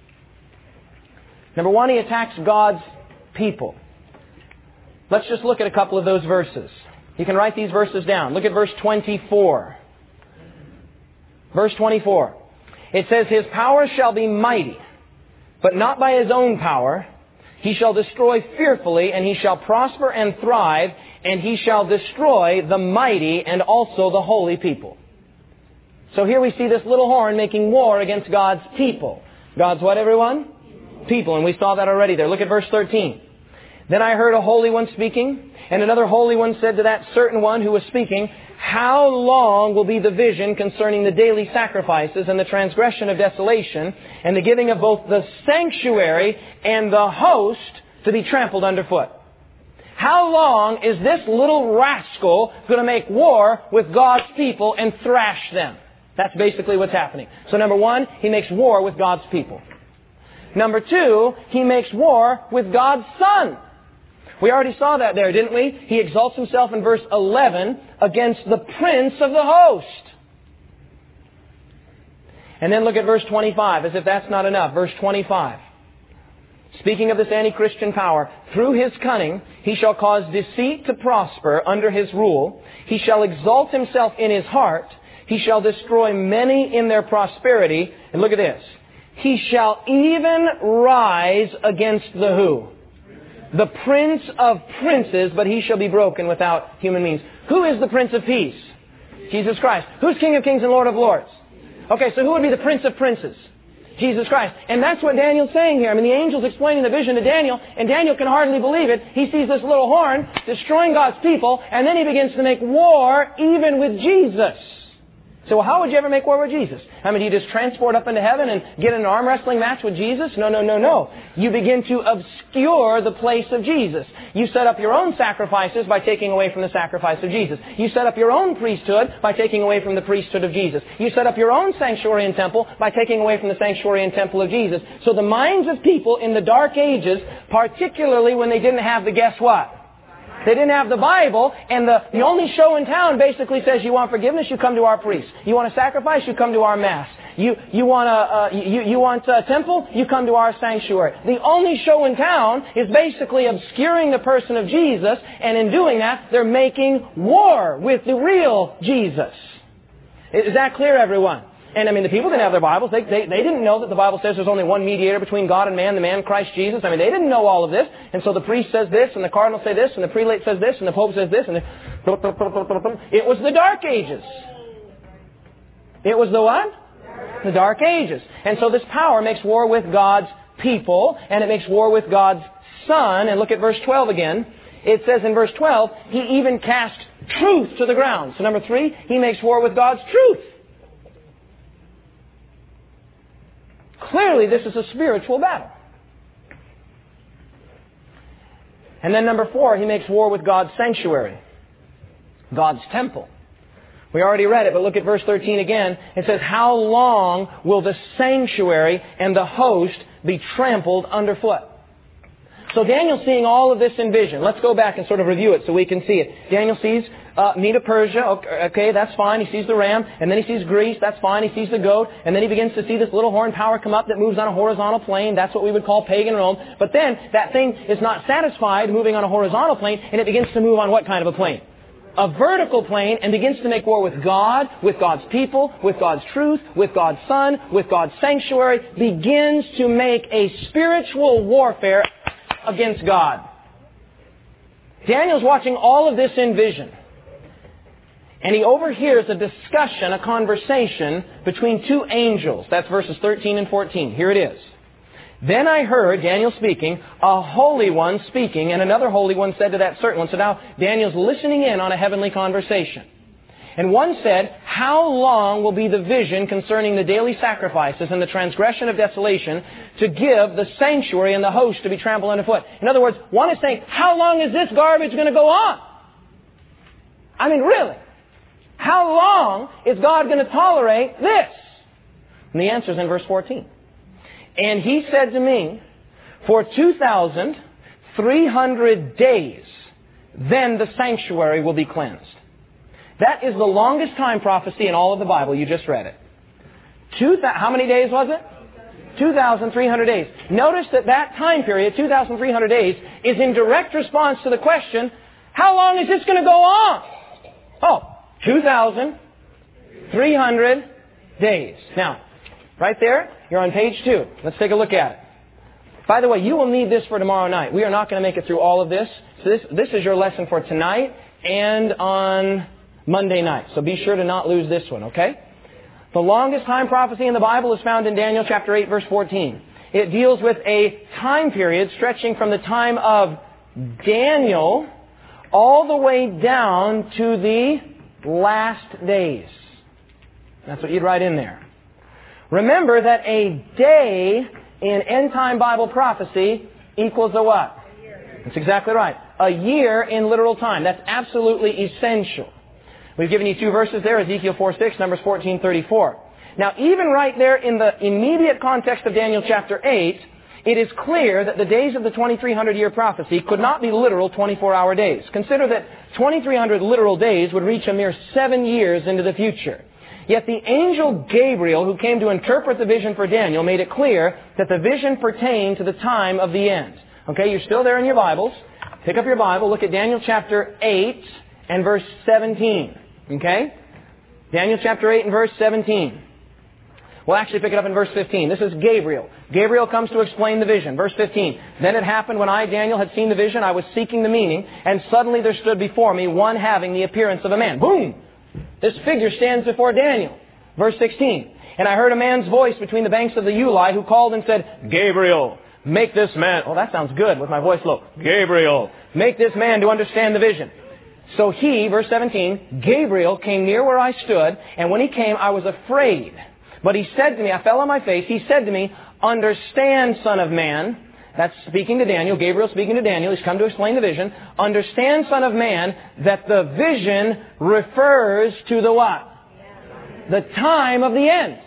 Number one, he attacks God's people. Let's just look at a couple of those verses. You can write these verses down. Look at verse twenty-four. Verse twenty-four. It says, His power shall be mighty, but not by His own power. He shall destroy fearfully, and He shall prosper and thrive, and He shall destroy the mighty and also the holy people. So here we see this little horn making war against God's people. God's what, everyone? People. And we saw that already there. Look at verse thirteen. Then I heard a holy one speaking, and another holy one said to that certain one who was speaking, How long will be the vision concerning the daily sacrifices and the transgression of desolation, and the giving of both the sanctuary and the host to be trampled underfoot? How long is this little rascal going to make war with God's people and thrash them? That's basically what's happening. So number one, he makes war with God's people. Number two, he makes war with God's Son. We already saw that there, didn't we? He exalts himself in verse eleven against the prince of the host. And then look at verse twenty-five, as if that's not enough. Verse twenty-five. Speaking of this anti-Christian power, through his cunning he shall cause deceit to prosper under his rule. He shall exalt himself in his heart. He shall destroy many in their prosperity. And look at this. He shall even rise against the who? The Prince of Princes, but he shall be broken without human means. Who is the Prince of Peace? Jesus Christ. Who's King of Kings and Lord of Lords? Okay, so who would be the Prince of Princes? Jesus Christ. And that's what Daniel's saying here. I mean, the angel's explaining the vision to Daniel, and Daniel can hardly believe it. He sees this little horn destroying God's people, and then he begins to make war even with Jesus. So how would you ever make war with Jesus? I mean, do you just transport up into heaven and get in an arm wrestling match with Jesus? No, no, no, no. You begin to obscure the place of Jesus. You set up your own sacrifices by taking away from the sacrifice of Jesus. You set up your own priesthood by taking away from the priesthood of Jesus. You set up your own sanctuary and temple by taking away from the sanctuary and temple of Jesus. So the minds of people in the Dark Ages, particularly when they didn't have the guess what? They didn't have the Bible, and the, the only show in town basically says, you want forgiveness, you come to our priest. You want a sacrifice, you come to our Mass. You, you want a, uh, you, you want a temple, you come to our sanctuary. The only show in town is basically obscuring the person of Jesus, and in doing that, they're making war with the real Jesus. Is that clear, everyone? And I mean, the people didn't have their Bibles. They, they, they didn't know that the Bible says there's only one mediator between God and man, the man Christ Jesus. I mean, they didn't know all of this. And so the priest says this, and the cardinal say this, and the prelate says this, and the pope says this, and the... It was the Dark Ages. It was the what? The Dark Ages. And so this power makes war with God's people, and it makes war with God's Son. And look at verse twelve again. It says in verse twelve, he even cast truth to the ground. So number three, he makes war with God's truth. Clearly, this is a spiritual battle. And then number four, he makes war with God's sanctuary, God's temple. We already read it, but look at verse thirteen again. It says, How long will the sanctuary and the host be trampled underfoot? So Daniel's seeing all of this in vision. Let's go back and sort of review it so we can see it. Daniel sees uh, Medo Persia. Okay, that's fine. He sees the ram. And then he sees Greece. That's fine. He sees the goat. And then he begins to see this little horn power come up that moves on a horizontal plane. That's what we would call pagan Rome. But then that thing is not satisfied moving on a horizontal plane, and it begins to move on what kind of a plane? A vertical plane, and begins to make war with God, with God's people, with God's truth, with God's Son, with God's sanctuary, begins to make a spiritual warfare against God. Daniel's watching all of this in vision. And he overhears a discussion, a conversation between two angels. That's verses thirteen and fourteen. Here it is. Then I heard, Daniel speaking, a holy one speaking, and another holy one said to that certain one. So now Daniel's listening in on a heavenly conversation. And one said, How long will be the vision concerning the daily sacrifices and the transgression of desolation to give the sanctuary and the host to be trampled underfoot? In other words, one is saying, how long is this garbage going to go on? I mean, really? How long is God going to tolerate this? And the answer is in verse fourteen. And he said to me, For two thousand three hundred days, then the sanctuary will be cleansed. That is the longest time prophecy in all of the Bible. You just read it. Two th- how many days was it? two thousand three hundred days. Notice that that time period, two thousand three hundred days, is in direct response to the question, How long is this going to go on? Oh, two thousand three hundred days. Now, right there, you're on page two. Let's take a look at it. By the way, you will need this for tomorrow night. We are not going to make it through all of this. So this, this is your lesson for tonight and on Monday night. So be sure to not lose this one, okay? The longest time prophecy in the Bible is found in Daniel chapter eight, verse fourteen. It deals with a time period stretching from the time of Daniel all the way down to the last days. That's what you'd write in there. Remember that a day in end-time Bible prophecy equals a what? That's exactly right. A year in literal time. That's absolutely essential. We've given you two verses there, Ezekiel four six, Numbers fourteen thirty-four. Now, even right there in the immediate context of Daniel chapter eight, it is clear that the days of the twenty-three hundred year prophecy could not be literal twenty-four hour days. Consider that twenty-three hundred literal days would reach a mere seven years into the future. Yet the angel Gabriel, who came to interpret the vision for Daniel, made it clear that the vision pertained to the time of the end. Okay, you're still there in your Bibles. Pick up your Bible, look at Daniel chapter eight and verse seventeen. Okay? Daniel chapter eight and verse seventeen. We'll actually pick it up in verse fifteen. This is Gabriel. Gabriel comes to explain the vision. Verse fifteen. Then it happened when I, Daniel, had seen the vision, I was seeking the meaning, and suddenly there stood before me one having the appearance of a man. Boom! This figure stands before Daniel. Verse sixteen. And I heard a man's voice between the banks of the Ulai who called and said, Gabriel, make this man... Oh, that sounds good with my voice low. Gabriel, make this man to understand the vision. So he, verse seventeen, Gabriel came near where I stood, and when he came, I was afraid. But he said to me, I fell on my face, he said to me, understand, son of man. That's speaking to Daniel, Gabriel speaking to Daniel, he's come to explain the vision. Understand, son of man, that the vision refers to the what? The time of the end.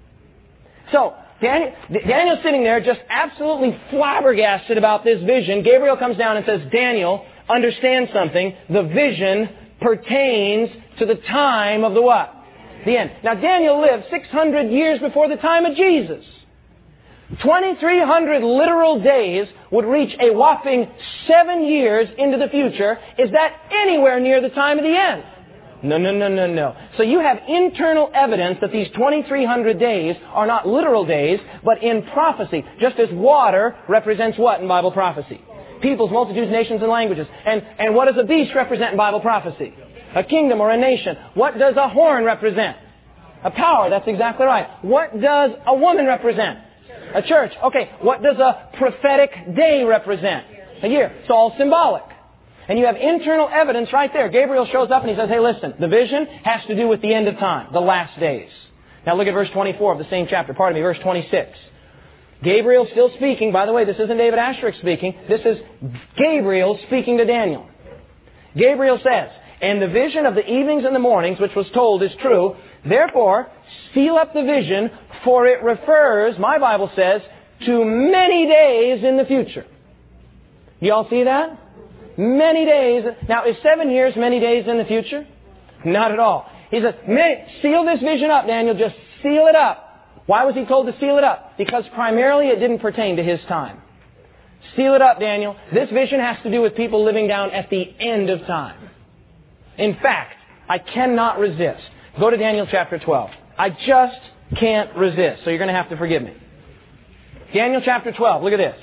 So, Daniel, Daniel's sitting there just absolutely flabbergasted about this vision. Gabriel comes down and says, Daniel, understand something. The vision pertains to the time of the what? The end. Now, Daniel lived six hundred years before the time of Jesus. twenty-three hundred literal days would reach a whopping seven years into the future. Is that anywhere near the time of the end? No, no, no, no, no. So you have internal evidence that these twenty-three hundred days are not literal days, but in prophecy. Just as water represents what in Bible prophecy? Peoples, multitudes, nations, and languages. And, and what does a beast represent in Bible prophecy? A kingdom or a nation. What does a horn represent? A power. That's exactly right. What does a woman represent? A church. Okay. What does a prophetic day represent? A year. It's all symbolic. And you have internal evidence right there. Gabriel shows up and he says, hey, listen, the vision has to do with the end of time, the last days. Now look at verse twenty-four of the same chapter. Pardon me, verse twenty-six. Gabriel still speaking. By the way, this isn't David Asscherick speaking. This is Gabriel speaking to Daniel. Gabriel says, and the vision of the evenings and the mornings, which was told, is true. Therefore, seal up the vision, for it refers, my Bible says, to many days in the future. You all see that? Many days. Now, is seven years many days in the future? Not at all. He says, seal this vision up, Daniel. Just seal it up. Why was he told to seal it up? Because primarily it didn't pertain to his time. Seal it up, Daniel. This vision has to do with people living down at the end of time. In fact, I cannot resist. Go to Daniel chapter twelve. I just can't resist. So you're going to have to forgive me. Daniel chapter twelve. Look at this.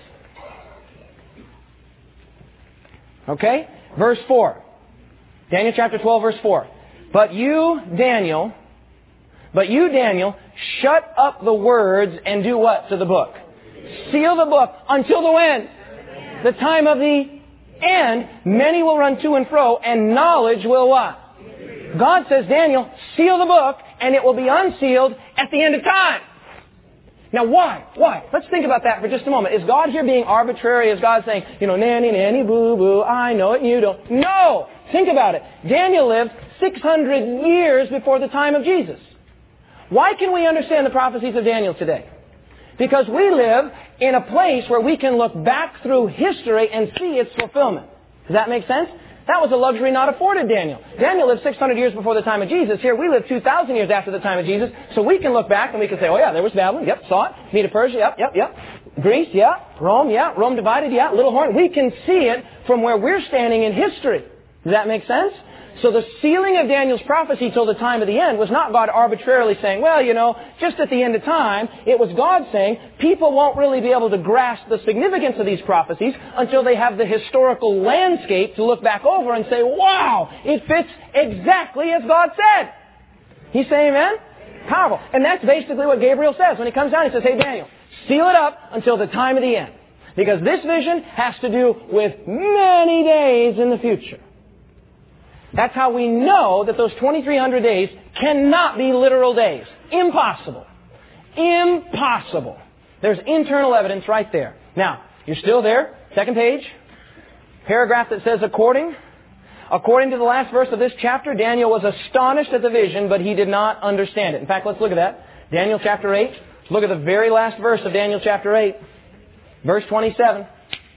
Okay? Verse four. Daniel chapter twelve, verse four. But you, Daniel, but you, Daniel, shut up the words and do what to the book? Seal the book until the when? The time of the end. Many will run to and fro, and knowledge will what? God says, Daniel, seal the book, and it will be unsealed at the end of time. Now, why? Why? Let's think about that for just a moment. Is God here being arbitrary? Is God saying, you know, nanny, nanny, boo, boo, I know it, you don't? No! Think about it. Daniel lived six hundred years before the time of Jesus. Why can we understand the prophecies of Daniel today? Because we live in a place where we can look back through history and see its fulfillment. Does that make sense? That was a luxury not afforded Daniel. Daniel lived six hundred years before the time of Jesus. Here we live two thousand years after the time of Jesus. So we can look back and we can say, oh yeah, there was Babylon. Yep, saw it. Medo-Persia. Yep, yep, yep. Greece. Yeah. Rome. Yeah. Rome divided. Yeah. Little horn. We can see it from where we're standing in history. Does that make sense? So the sealing of Daniel's prophecy till the time of the end was not God arbitrarily saying, well, you know, just at the end of time. It was God saying people won't really be able to grasp the significance of these prophecies until they have the historical landscape to look back over and say, wow, it fits exactly as God said. He say amen? Powerful. And that's basically what Gabriel says. When he comes down, he says, hey, Daniel, seal it up until the time of the end. Because this vision has to do with many days in the future. That's how we know that those twenty-three hundred days cannot be literal days. Impossible. Impossible. There's internal evidence right there. Now, you're still there. Second page. Paragraph that says, according. According to the last verse of this chapter, Daniel was astonished at the vision, but he did not understand it. In fact, let's look at that. Daniel chapter eight. Look at the very last verse of Daniel chapter eight. Verse twenty-seven.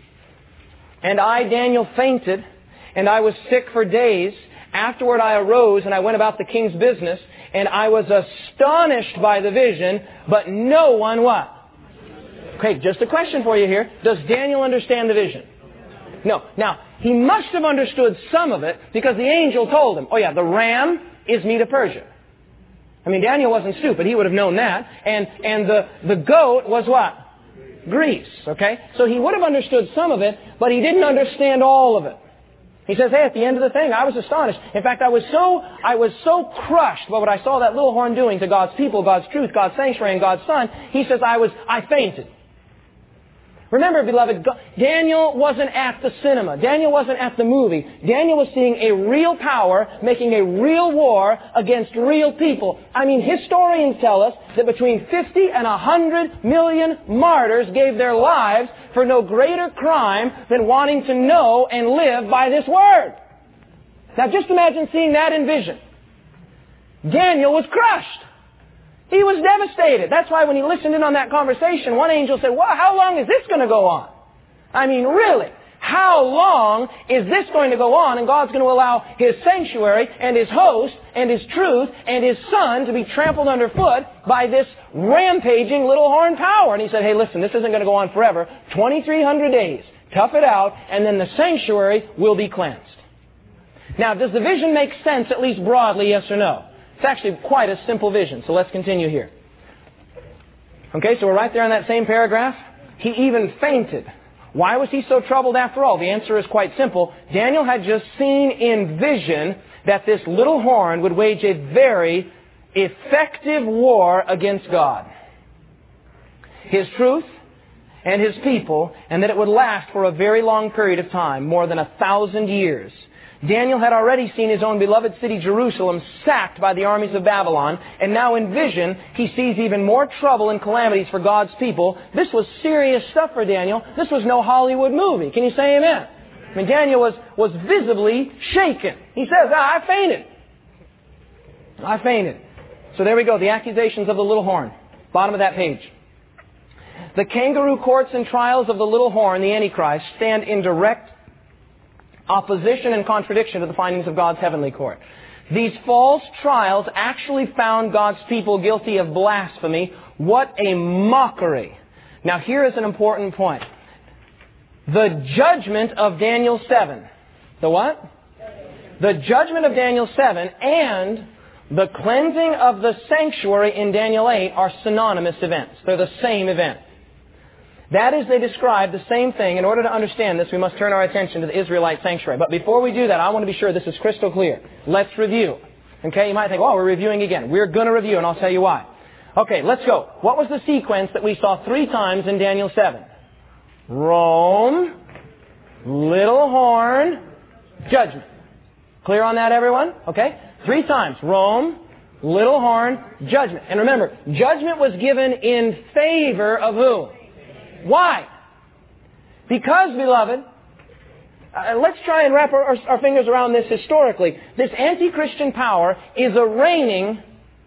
And I, Daniel, fainted, and I was sick for days. Afterward I arose and I went about the king's business, and I was astonished by the vision, but no one what? Okay, just a question for you here. Does Daniel understand the vision? No. Now, he must have understood some of it because the angel told him, oh yeah, the ram is meat of Persia. I mean, Daniel wasn't stupid. He would have known that. And, and the, the goat was what? Greece. Okay? So he would have understood some of it, but he didn't understand all of it. He says, hey, at the end of the thing, I was astonished. In fact, I was so, I was so crushed by what I saw that little horn doing to God's people, God's truth, God's sanctuary, and God's Son. He says, I was, I fainted. Remember, beloved, Daniel wasn't at the cinema. Daniel wasn't at the movie. Daniel was seeing a real power making a real war against real people. I mean, historians tell us that between fifty and one hundred million martyrs gave their lives for no greater crime than wanting to know and live by this word. Now just imagine seeing that in vision. Daniel was crushed. He was devastated. That's why when he listened in on that conversation, one angel said, well, how long is this going to go on? I mean, really, how long is this going to go on? And God's going to allow His sanctuary and His host and His truth and His Son to be trampled underfoot by this rampaging little horn power. And he said, hey, listen, this isn't going to go on forever. twenty-three hundred days. Tough it out, and then the sanctuary will be cleansed. Now, does the vision make sense, at least broadly, yes or no? It's actually quite a simple vision, so let's continue here. Okay, so we're right there in that same paragraph. He even fainted. Why was he so troubled after all? The answer is quite simple. Daniel had just seen in vision that this little horn would wage a very effective war against God, His truth, and His people, and that it would last for a very long period of time, more than a thousand years. Daniel had already seen his own beloved city, Jerusalem, sacked by the armies of Babylon, and now in vision, he sees even more trouble and calamities for God's people. This was serious stuff for Daniel. This was no Hollywood movie. Can you say amen? I mean, Daniel was, was visibly shaken. He says, ah, I fainted. I fainted. So there we go, the accusations of the little horn. Bottom of that page. The kangaroo courts and trials of the little horn, the Antichrist, stand in direct opposition and contradiction to the findings of God's heavenly court. These false trials actually found God's people guilty of blasphemy. What a mockery. Now here is an important point. The judgment of Daniel seven. The what? The judgment of Daniel seven and the cleansing of the sanctuary in Daniel eight are synonymous events. They're the same event. That is, they describe the same thing. In order to understand this, we must turn our attention to the Israelite sanctuary. But before we do that, I want to be sure this is crystal clear. Let's review. Okay, you might think, oh, we're reviewing again. We're going to review, and I'll tell you why. Okay, let's go. What was the sequence that we saw three times in Daniel seven? Rome, little horn, judgment. Clear on that, everyone? Okay? Three times. Rome, little horn, judgment. And remember, judgment was given in favor of who? Why? Because, beloved, uh, let's try and wrap our, our fingers around this historically. This anti-Christian power is arraigning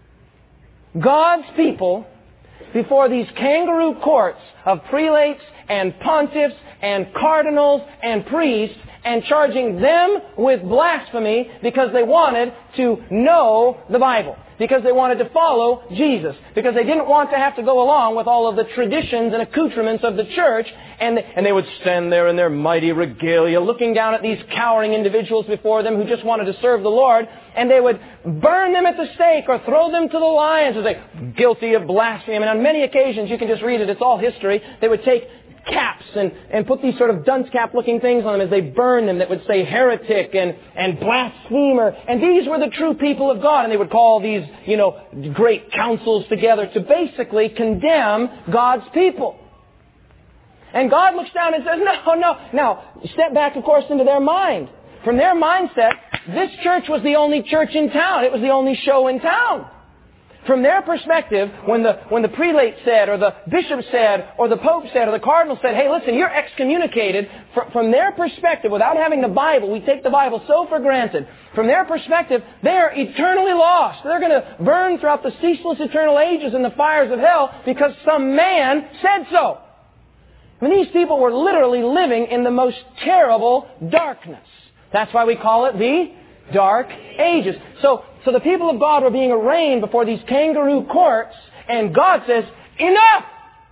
God's people before these kangaroo courts of prelates and pontiffs and cardinals and priests and charging them with blasphemy because they wanted to know the Bible. Because they wanted to follow Jesus. Because they didn't want to have to go along with all of the traditions and accoutrements of the church. And they, and they would stand there in their mighty regalia, looking down at these cowering individuals before them who just wanted to serve the Lord. And they would burn them at the stake or throw them to the lions as they guilty of blasphemy. And on many occasions, you can just read it, it's all history, they would take caps and, and put these sort of dunce cap looking things on them as they burned them that would say heretic and, and blasphemer. And these were the true people of God. And they would call these, you know, great councils together to basically condemn God's people. And God looks down and says, no, no. Now, step back, of course, into their mind. From their mindset, this church was the only church in town. It was the only show in town. From their perspective, when the, when the prelate said, or the bishop said, or the pope said, or the cardinal said, hey, listen, you're excommunicated, from, from their perspective, without having the Bible, we take the Bible so for granted. From their perspective, they are eternally lost. They're going to burn throughout the ceaseless eternal ages in the fires of hell because some man said so. I mean, these people were literally living in the most terrible darkness. That's why we call it the Dark Ages. So, so the people of God were being arraigned before these kangaroo courts, and God says, enough!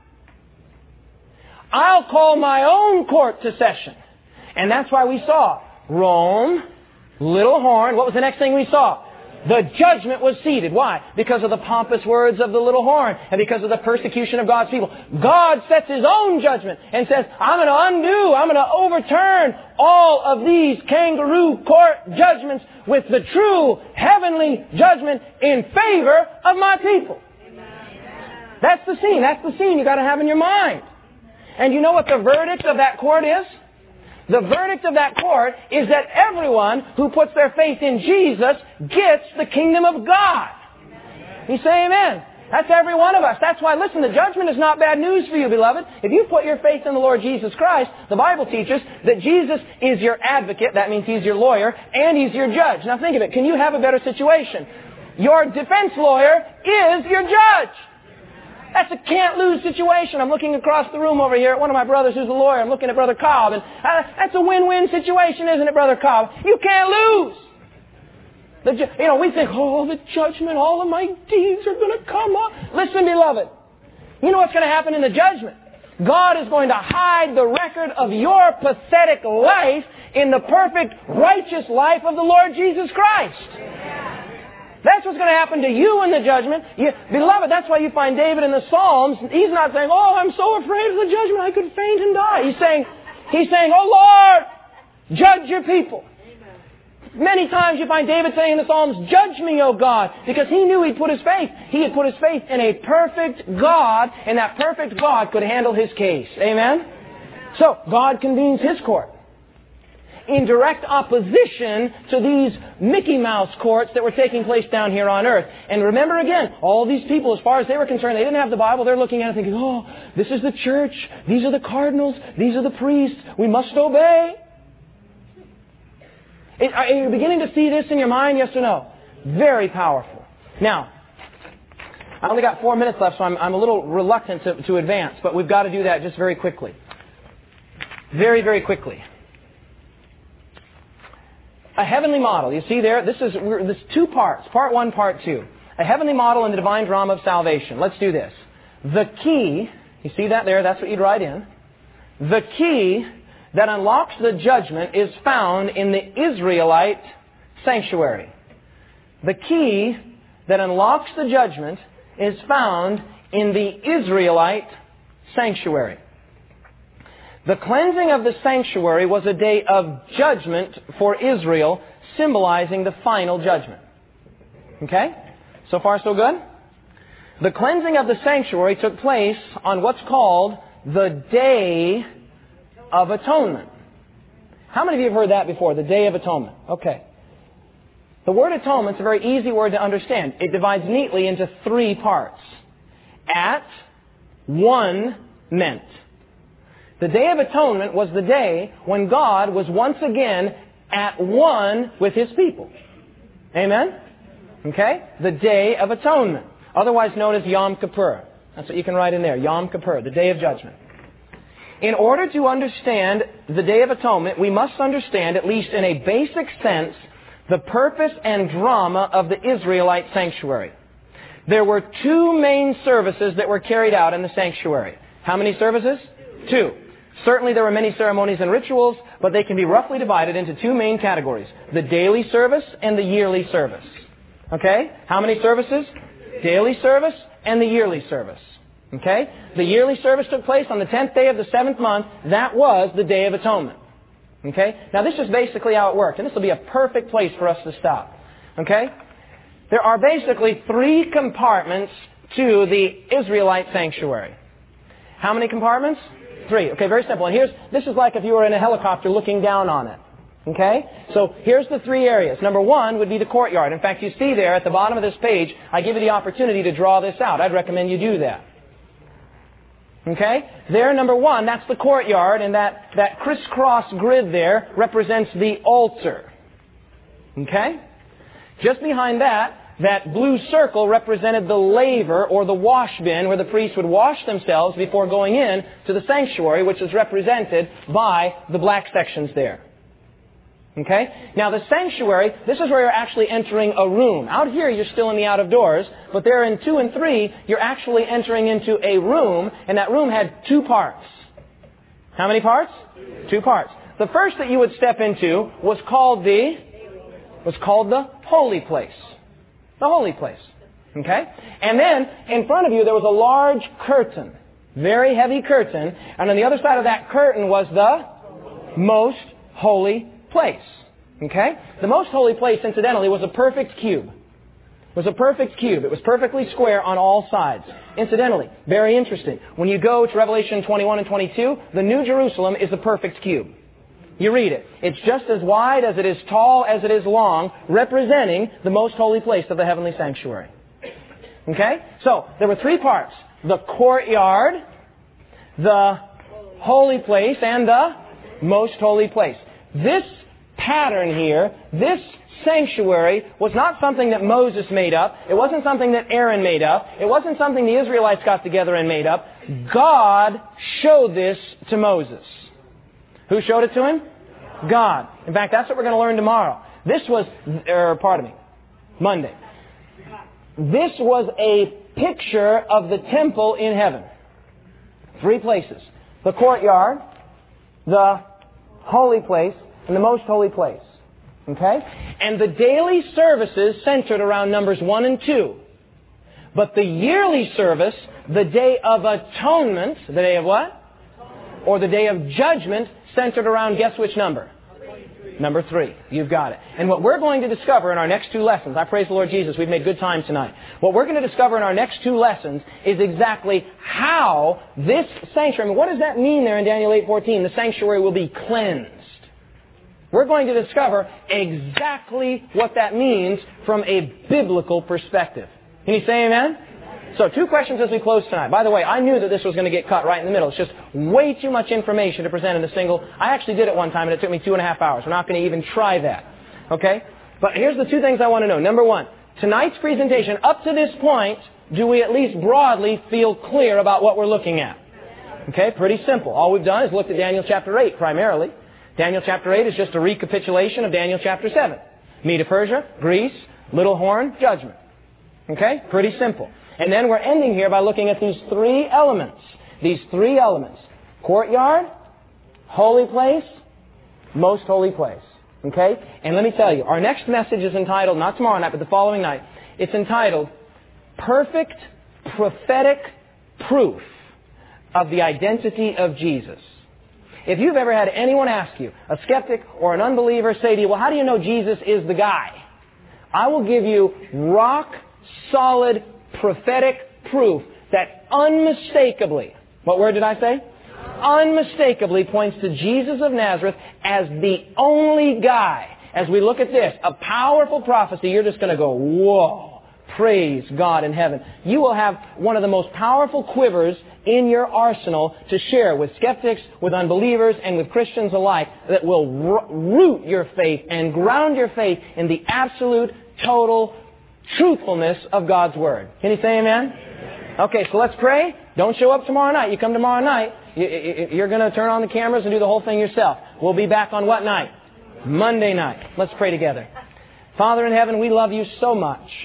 I'll call my own court to session. And that's why we saw Rome, little horn. What was the next thing we saw? The judgment was seated. Why? Because of the pompous words of the little horn and because of the persecution of God's people. God sets His own judgment and says, I'm going to undo, I'm going to overturn all of these kangaroo court judgments with the true heavenly judgment in favor of my people. That's the scene. That's the scene you got to have in your mind. And you know what the verdict of that court is? The verdict of that court is that everyone who puts their faith in Jesus gets the kingdom of God. You say amen. That's every one of us. That's why, listen, the judgment is not bad news for you, beloved. If you put your faith in the Lord Jesus Christ, the Bible teaches that Jesus is your advocate. That means He's your lawyer, and He's your judge. Now think of it. Can you have a better situation? Your defense lawyer is your judge. That's a can't-lose situation. I'm looking across the room over here at one of my brothers who's a lawyer. I'm looking at Brother Cobb. And uh, that's a win-win situation, isn't it, Brother Cobb? You can't lose. The, you know, we think, oh, the judgment, all of my deeds are going to come up. Listen, beloved. You know what's going to happen in the judgment? God is going to hide the record of your pathetic life in the perfect, righteous life of the Lord Jesus Christ. That's what's going to happen to you in the judgment. You, beloved, that's why you find David in the Psalms. He's not saying, oh, I'm so afraid of the judgment I could faint and die. He's saying, he's saying, oh, Lord, judge your people. Many times you find David saying in the Psalms, judge me, O God, because he knew he'd put his faith. He had put his faith in a perfect God, and that perfect God could handle his case. Amen? So, God convenes His court in direct opposition to these Mickey Mouse courts that were taking place down here on earth. And remember again, all these people, as far as they were concerned, they didn't have the Bible. They're looking at it thinking, oh, this is the church. These are the cardinals. These are the priests. We must obey. Are you beginning to see this in your mind? Yes or no? Very powerful. Now, I only got four minutes left, so I'm, I'm a little reluctant to, to advance, but we've got to do that just very quickly. Very, very quickly. A heavenly model. You see there? This is this is two parts. Part one, part two. A heavenly model in the divine drama of salvation. Let's do this. The key, you see that there? That's what you'd write in. The key that unlocks the judgment is found in the Israelite sanctuary. The key that unlocks the judgment is found in the Israelite sanctuary. The cleansing of the sanctuary was a day of judgment for Israel, symbolizing the final judgment. Okay? So far, so good? The cleansing of the sanctuary took place on what's called the Day of Atonement. How many of you have heard that before? The Day of Atonement. Okay. The word atonement is a very easy word to understand. It divides neatly into three parts. At, one, meant. The Day of Atonement was the day when God was once again at one with His people. Amen? Okay? The Day of Atonement. Otherwise known as Yom Kippur. That's what you can write in there. Yom Kippur, the Day of Judgment. In order to understand the Day of Atonement, we must understand, at least in a basic sense, the purpose and drama of the Israelite sanctuary. there were two main services that were carried out in the sanctuary. How many services? Two. Certainly there were many ceremonies and rituals, but they can be roughly divided into two main categories. The daily service and the yearly service. Okay? How many services? Daily service and the yearly service. Okay? The yearly service took place on the tenth day of the seventh month. That was the Day of Atonement. Okay? Now this is basically how it worked, and this will be a perfect place for us to stop. Okay? There are basically three compartments to the Israelite sanctuary. How many compartments? Three. Okay, very simple. And here's, this is like if you were in a helicopter looking down on it. Okay? So here's the three areas. Number one would be the courtyard. In fact, you see there at the bottom of this page, I give you the opportunity to draw this out. I'd recommend you do that. Okay? There, number one, that's the courtyard, and that, that crisscross grid there represents the altar. Okay? Just behind that, that blue circle represented the laver or the wash bin where the priests would wash themselves before going in to the sanctuary, which is represented by the black sections there. Okay? Now the sanctuary, this is where you're actually entering a room. Out here you're still in the out of doors, but there in two and three, you're actually entering into a room, and that room had two parts. How many parts? Two parts. The first that you would step into was called the, was called the holy place. The holy place. Okay? And then, in front of you, there was a large curtain. Very heavy curtain. And on the other side of that curtain was the most holy place. Okay? The most holy place, incidentally, was a perfect cube. It was a perfect cube. It was perfectly square on all sides. Incidentally, very interesting. When you go to Revelation twenty-one and twenty-two, the New Jerusalem is a perfect cube. You read it. It's just as wide as it is tall as it is long, representing the most holy place of the heavenly sanctuary. Okay? So, there were three parts. The courtyard, the holy place, and the most holy place. This pattern here, this sanctuary, was not something that Moses made up. It wasn't something that Aaron made up. It wasn't something the Israelites got together and made up. God showed this to Moses. Who showed it to him? God. In fact, that's what we're going to learn tomorrow. This was, er, pardon me, Monday. This was a picture of the temple in heaven. Three places. The courtyard, the holy place, and the most holy place. Okay? And the daily services centered around numbers one and two. But the yearly service, the Day of Atonement, the day of what? Or the Day of Judgment, centered around, guess which number? Number three. You've got it. And what we're going to discover in our next two lessons, I praise the Lord Jesus, we've made good time tonight. What we're going to discover in our next two lessons is exactly how this sanctuary, I mean, what does that mean there in Daniel eight fourteen? The sanctuary will be cleansed. We're going to discover exactly what that means from a biblical perspective. Can you say amen? So, two questions as we close tonight. By the way, I knew that this was going to get cut right in the middle. It's just way too much information to present in a single... I actually did it one time and it took me two and a half hours. We're not going to even try that. Okay? But here's the two things I want to know. Number one, tonight's presentation, up to this point, do we at least broadly feel clear about what we're looking at? Okay? Pretty simple. All we've done is looked at Daniel chapter eight primarily. Daniel chapter eight is just a recapitulation of Daniel chapter seven. Medo Persia, Greece, little horn, judgment. Okay? Pretty simple. And then we're ending here by looking at these three elements. These three elements. Courtyard, holy place, most holy place. Okay? And let me tell you, our next message is entitled, not tomorrow night, but the following night. It's entitled, Perfect Prophetic Proof of the Identity of Jesus. If you've ever had anyone ask you, a skeptic or an unbeliever, say to you, well, how do you know Jesus is the guy? I will give you rock solid prophetic proof that unmistakably, what word did I say? Unmistakably points to Jesus of Nazareth as the only guy. As we look at this, a powerful prophecy, you're just going to go, whoa, praise God in heaven. You will have one of the most powerful quivers in your arsenal to share with skeptics, with unbelievers, and with Christians alike that will root your faith and ground your faith in the absolute, total truthfulness of God's Word. Can you say amen? Okay, so let's pray. Don't show up tomorrow night. You come tomorrow night, you're going to turn on the cameras and do the whole thing yourself. We'll be back on what night? Monday night. Let's pray together. Father in heaven, we love you so much.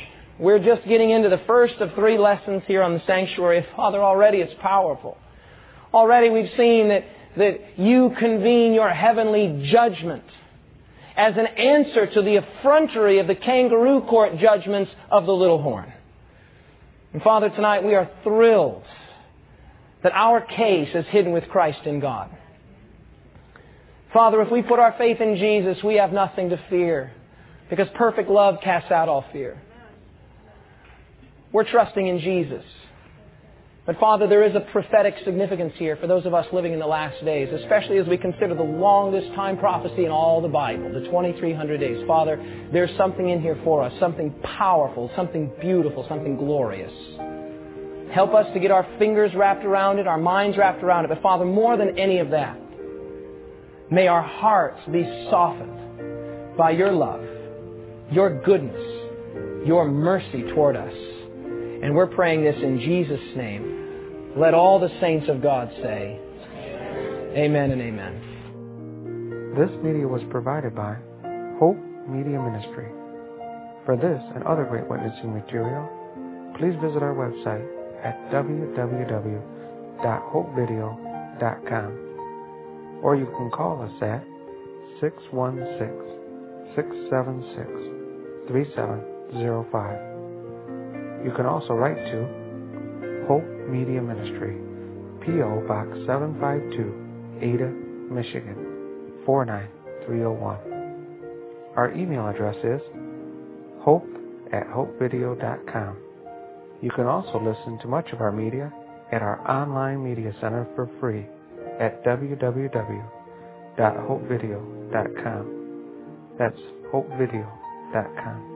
We're just getting into the first of three lessons here on the sanctuary. Father, already it's powerful. Already we've seen that, that you convene your heavenly judgment as an answer to the effrontery of the kangaroo court judgments of the little horn. And Father, tonight we are thrilled that our case is hidden with Christ in God. Father, if we put our faith in Jesus, we have nothing to fear, because perfect love casts out all fear. We're trusting in Jesus. But Father, there is a prophetic significance here for those of us living in the last days, especially as we consider the longest time prophecy in all the Bible, the twenty-three hundred days. Father, there's something in here for us, something powerful, something beautiful, something glorious. Help us to get our fingers wrapped around it, our minds wrapped around it. But Father, more than any of that, may our hearts be softened by your love, your goodness, your mercy toward us. And we're praying this in Jesus' name. Let all the saints of God say, amen and amen. This media was provided by Hope Media Ministry. For this and other great witnessing material, please visit our website at w w w dot hope video dot com, or you can call us at six one six, six seven six, three seven zero five. You can also write to Hope Media Ministry, P O Box seven five two, Ada, Michigan, four nine three zero one. Our email address is hope at hope video dot com. You can also listen to much of our media at our online media center for free at w w w dot hope video dot com. That's hope video dot com.